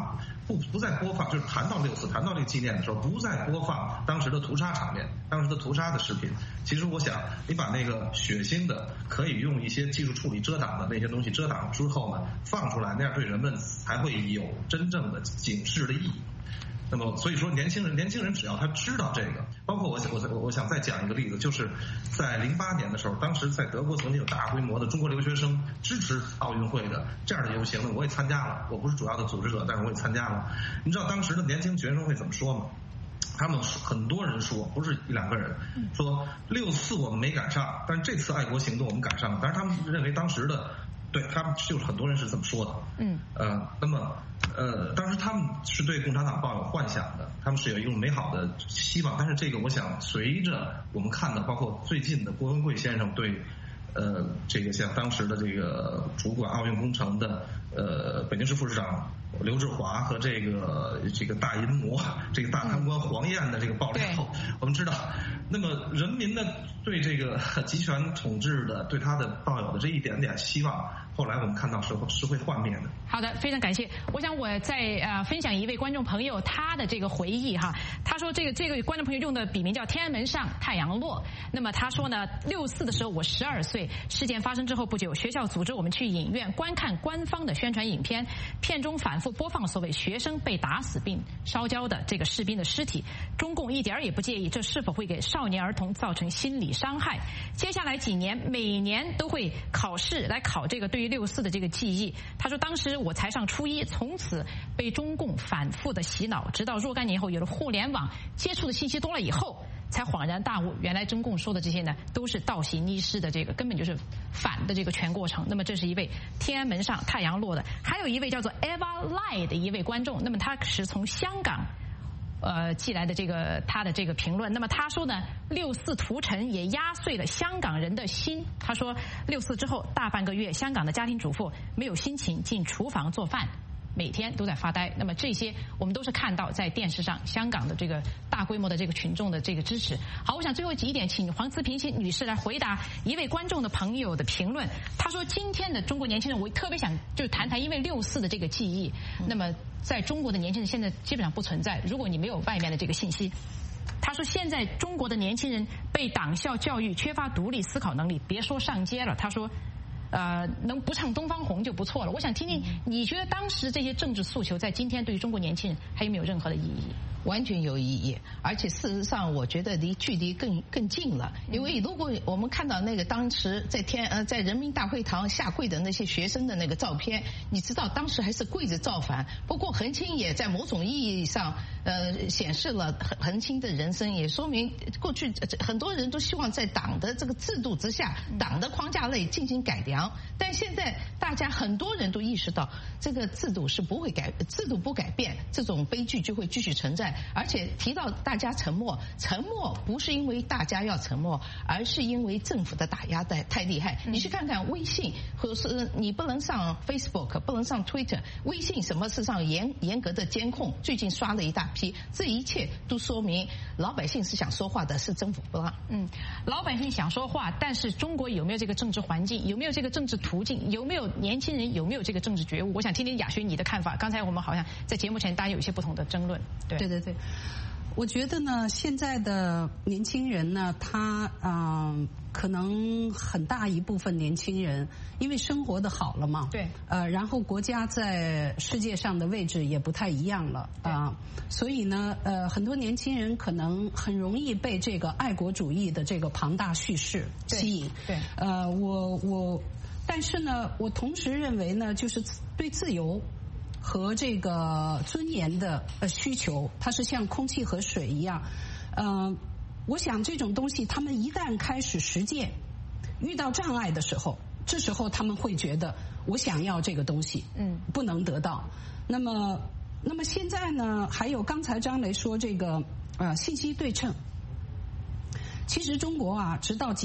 不再播放，就是谈到6四，谈到这个纪念的时候，不再播放当时的屠杀场面，当时的屠杀的视频。其实我想，你把那个血腥的可以用一些技术处理遮挡的那些东西遮挡之后呢，放出来，那样对人们才会有真正的警示的意义。那么，所以说年轻人只要他知道这个，包括我想再讲一个例子，就是在08年的时候，当时在德国曾经有大规模的中国留学生支持奥运会的这样的游行呢，我也参加了，我不是主要的组织者，但是我也参加了。你知道当时的年轻学生会怎么说吗？他们很多人说，不是1、2个人，说6四我们没赶上，但是这次爱国行动我们赶上了。但是他们认为当时的。对他们就是很多人是这么说的，那么当时他们是对共产党抱有幻想的，他们是有一种美好的希望，但是这个我想随着我们看到，包括最近的郭文贵先生对这个像当时的这个主管奥运工程的北京市副市长刘志华和这个大淫魔这个大贪官黄燕的这个爆料，我们知道，那么人民呢对这个集权统治的对他的抱有的这一点点希望，后来我们看到是会幻灭的。 好的，非常感谢。我想我再分享一位观众朋友他的这个回忆哈，他说这个观众朋友用的笔名叫天安门上太阳落。那么他说呢，6四的时候我12岁，事件发生之后不久，学校组织我们去影院观看官方的宣传影片，片中反复播放所谓学生被打死并烧焦的这个士兵的尸体，中共一点也不介意这是否会给少年儿童造成心理伤害。接下来几年每年都会考试来考这个对于6四的这个记忆。他说当时我才上初1，从此被中共反复的洗脑，直到若干年后有了互联网，接触的信息多了以后，才恍然大悟，原来中共说的这些呢都是倒行逆施的，这个根本就是反的这个全过程。那么这是一位天安门上太阳落的，还有一位叫做 Eva Lai 的一位观众，那么他是从香港寄来的他的这个评论。那么他说呢，6四屠城也压碎了香港人的心。他说6四之后大半个月，香港的家庭主妇没有心情进厨房做饭，每天都在发呆。那么这些我们都是看到在电视上香港的这个大规模的这个群众的这个支持。好，我想最后一点请黄慈平女士来回答一位观众的朋友的评论。他说今天的中国年轻人，我特别想就是谈谈因为6四的这个记忆，那么在中国的年轻人现在基本上不存在，如果你没有外面的这个信息。他说现在中国的年轻人被党校教育，缺乏独立思考能力，别说上街了，他说能不唱东方红就不错了。我想听听你觉得当时这些政治诉求在今天对于中国年轻人还有没有任何的意义？ 完全有意义，而且事实上我觉得离距离更近了。因为如果我们看到那个当时在人民大会堂下跪的那些学生的那个照片，你知道当时还是跪着造反。不过恒清也在某种意义上显示了恒清的人生，也说明过去很多人都希望在党的这个制度之下，党的框架内进行改良。但现在大家很多人都意识到这个制度是不会制度不改变，这种悲剧就会继续存在。而且提到大家沉默不是因为大家要沉默，而是因为政府的打压太厉害。你去看看微信，或者是你不能上 Facebook， 不能上 Twitter， 微信什么事上严格的监控，最近刷了一大批，这一切都说明老百姓是想说话的，是政府不让。 老百姓想说话，但是中国有没有这个政治环境，有没有这个政治途径，有没有年轻人有没有这个政治觉悟？我想听听雅轩你的看法。刚才我们好像在节目前大家有一些不同的争论。 对，我觉得呢，现在的年轻人呢，他可能很大一部分年轻人因为生活的好了嘛， 对， 然后国家在世界上的位置也不太一样了所以呢，很多年轻人可能很容易被这个爱国主义的这个庞大叙事吸引。 对， 但是呢，我同时认为呢，就是对自由和这个尊严的需求，它是像空气和水一样。我想这种东西，他们一旦开始实践，遇到障碍的时候，这时候他们会觉得我想要这个东西，不能得到。那么现在呢，还有刚才张雷说这个信息对称。其实中国直到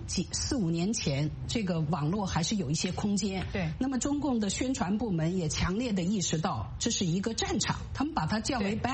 4、5年前，这个网络还是有一些空间。 对。 那么中共的宣传部门也强烈的意识到这是一个战场，他们把它叫为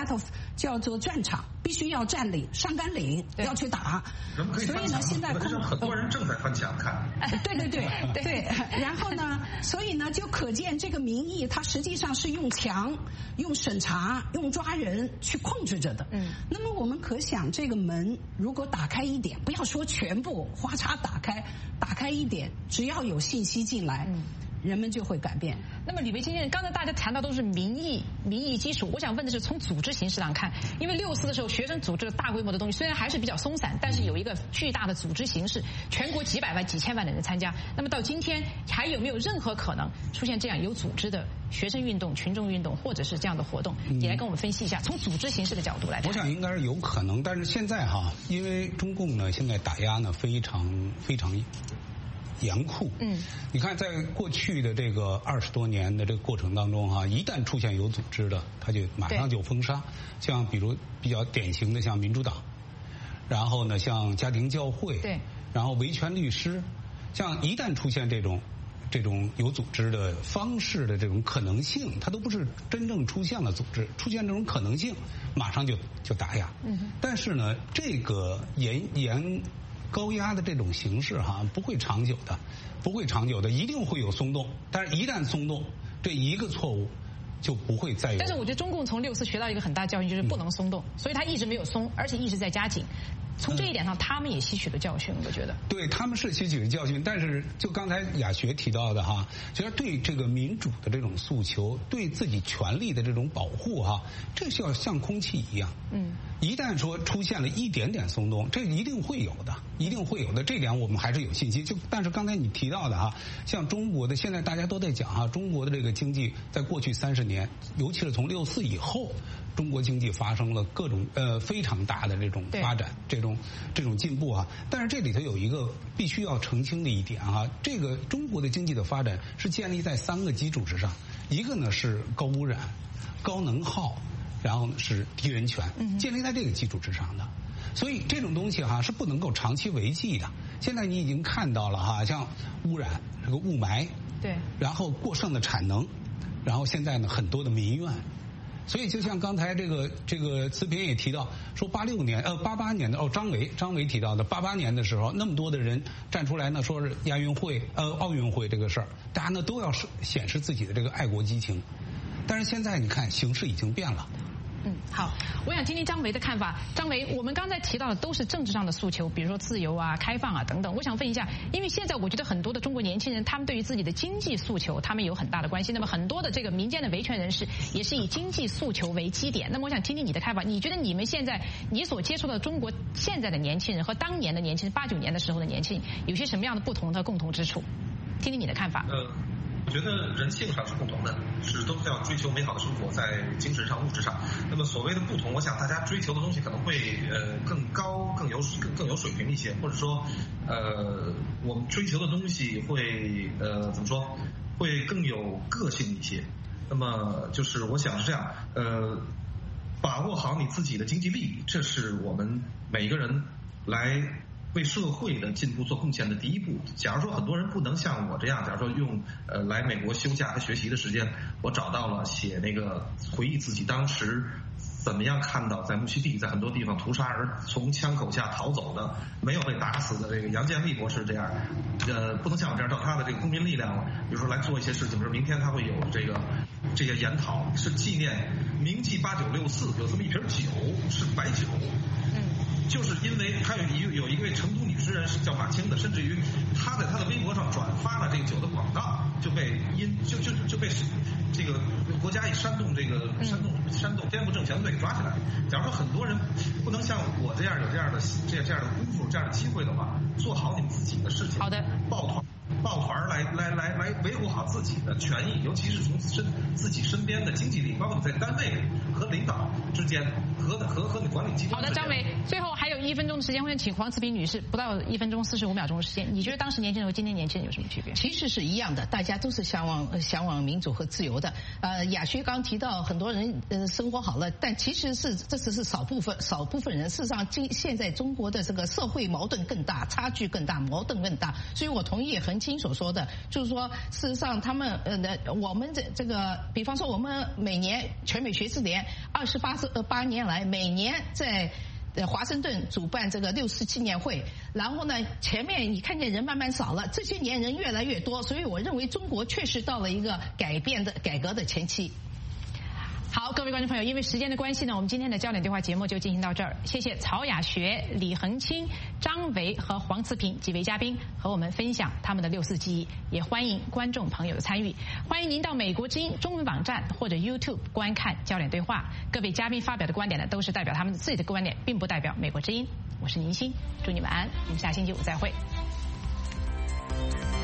叫做战场，必须要占领上甘岭，要去打。所以呢，现在很多人正在翻墙看。 对。然后呢，所以呢，就可见这个民意它实际上是用强、用审查、用抓人去控制着的。那么我们可想，这个门如果打开一点，不要说全部哗嚓打开一点，只要有信息进来。人们就会改变。 那么李维清先生，刚才大家谈到都是民意基础，我想问的是从组织形式上看，因为6·4的时候学生组织了大规模的东西，虽然还是比较松散，但是有一个巨大的组织形式，全国几百万、几千万的人参加。那么到今天还有没有任何可能出现这样有组织的学生运动、群众运动，或者是这样的活动？你来跟我们分析一下，从组织形式的角度来看。 我想应该是有可能，但是现在因为中共呢现在打压呢非常严酷。你看，在过去的这个20多年的这个过程当中一旦出现有组织的，他就马上就封杀。像比如比较典型的像民主党，然后呢像家庭教会， 对， 然后维权律师，像一旦出现这种有组织的方式的这种可能性，它都不是真正出现了组织，出现这种可能性，马上就打压。但是呢，这个高压的这种形式不会长久的，一定会有松动。但是一旦松动，这一个错误就不会再有。 但是我觉得中共从6·4学到一个很大教训，就是不能松动，所以他一直没有松，而且一直在加紧。从这一点上，他们也吸取了教训，我觉得。 对，他们是吸取了教训，但是就刚才雅学提到的其实对这个民主的这种诉求，对自己权利的这种保护这是要像空气一样。一旦说出现了一点点松动，这一定会有的，这点我们还是有信心。但是刚才你提到的像中国的现在大家都在讲中国的这个经济在过去30年，尤其是从6·4以后，中国经济发生了各种非常大的这种发展，这种进步但是这里头有一个必须要澄清的一点这个中国的经济的发展是建立在3个基础之上，一个呢是高污染、高能耗，然后是低人权，建立在这个基础之上的。所以这种东西是不能够长期维系的。现在你已经看到了像污染、这个雾霾， 对，然后过剩的产能，然后现在呢很多的民怨。所以就像刚才这个词频也提到说88年的张伟提到的88年的时候，那么多的人站出来呢，说是奥运会这个事儿，大家呢都要显示自己的这个爱国激情。但是现在你看形势已经变了。 好，我想听听张维的看法。张维，我们刚才提到的都是政治上的诉求，比如说自由开放等等。我想问一下，因为现在我觉得很多的中国年轻人，他们对于自己的经济诉求，他们有很大的关系。那么很多的这个民间的维权人士，也是以经济诉求为基点。那么我想听听你的看法，你觉得你们现在你所接触到的中国现在的年轻人和当年的年轻人，89年的时候的年轻人，有些什么样的不同的共同之处？听听你的看法。 我觉得人性上是共同的，都是要追求美好的生活，在精神上、物质上。那么所谓的不同，我想大家追求的东西可能会更高、更有水平一些，或者说我们追求的东西会怎么说，会更有个性一些。那么就是我想是这样，把握好你自己的经济利益，这是我们每一个人来为社会的进步做贡献的第一步。假如说很多人不能像我这样，假如说用来美国休假和学习的时间，我找到了写那个回忆自己当时怎么样看到在木樨地在很多地方屠杀而从枪口下逃走的，没有被打死的这个杨建立博士这样，不能像我这样到他的这个公民力量，比如说来做一些事情，比如明天他会有这些研讨，是纪念铭记8964，有这么一瓶酒是白酒。就是因为他有一位成都女诗人是叫马青的，甚至于他在他的微博上转发了这个酒的广告，就被这个国家以煽动颠覆政权罪抓起来。假如说很多人不能像我这样有这样的功夫、这样的机会的话，做好你们自己的事情， 好的， 抱团来维护好自己的权益，尤其是从自己身边的经济力，包括你在单位和领导之间，和你管理机关之间。 好的，张伟，最后还有1分钟的时间，我想请黄慈平女士，不到1分钟45秒钟的时间，你觉得当时年轻人和今天年轻人有什么区别？ 其实是一样的，大家都是向往民主和自由的。雅学刚提到很多人生活好了，但其实这只是少部分人。事实上，现在中国的这个社会矛盾更大，差距更大，矛盾更大。所以我同意很清所说的，就是说事实上他们我们这个，比方说我们每年全美学士联28年来，每年在华盛顿主办这个60纪念会，然后呢，前面你看见人慢慢少了，这些年人越来越多，所以我认为中国确实到了一个改革的前期。 好，各位观众朋友，因为时间的关系呢，我们今天的焦点对话节目就进行到这儿。谢谢曹雅学、李恒清、张维和黄慈平几位嘉宾和我们分享他们的64记忆，也欢迎观众朋友的参与。欢迎您到美国之音中文网站或者 YouTube 观看焦点对话。各位嘉宾发表的观点呢，都是代表他们自己的观点，并不代表美国之音。我是宁鑫，祝你们安，我们下星期五再会。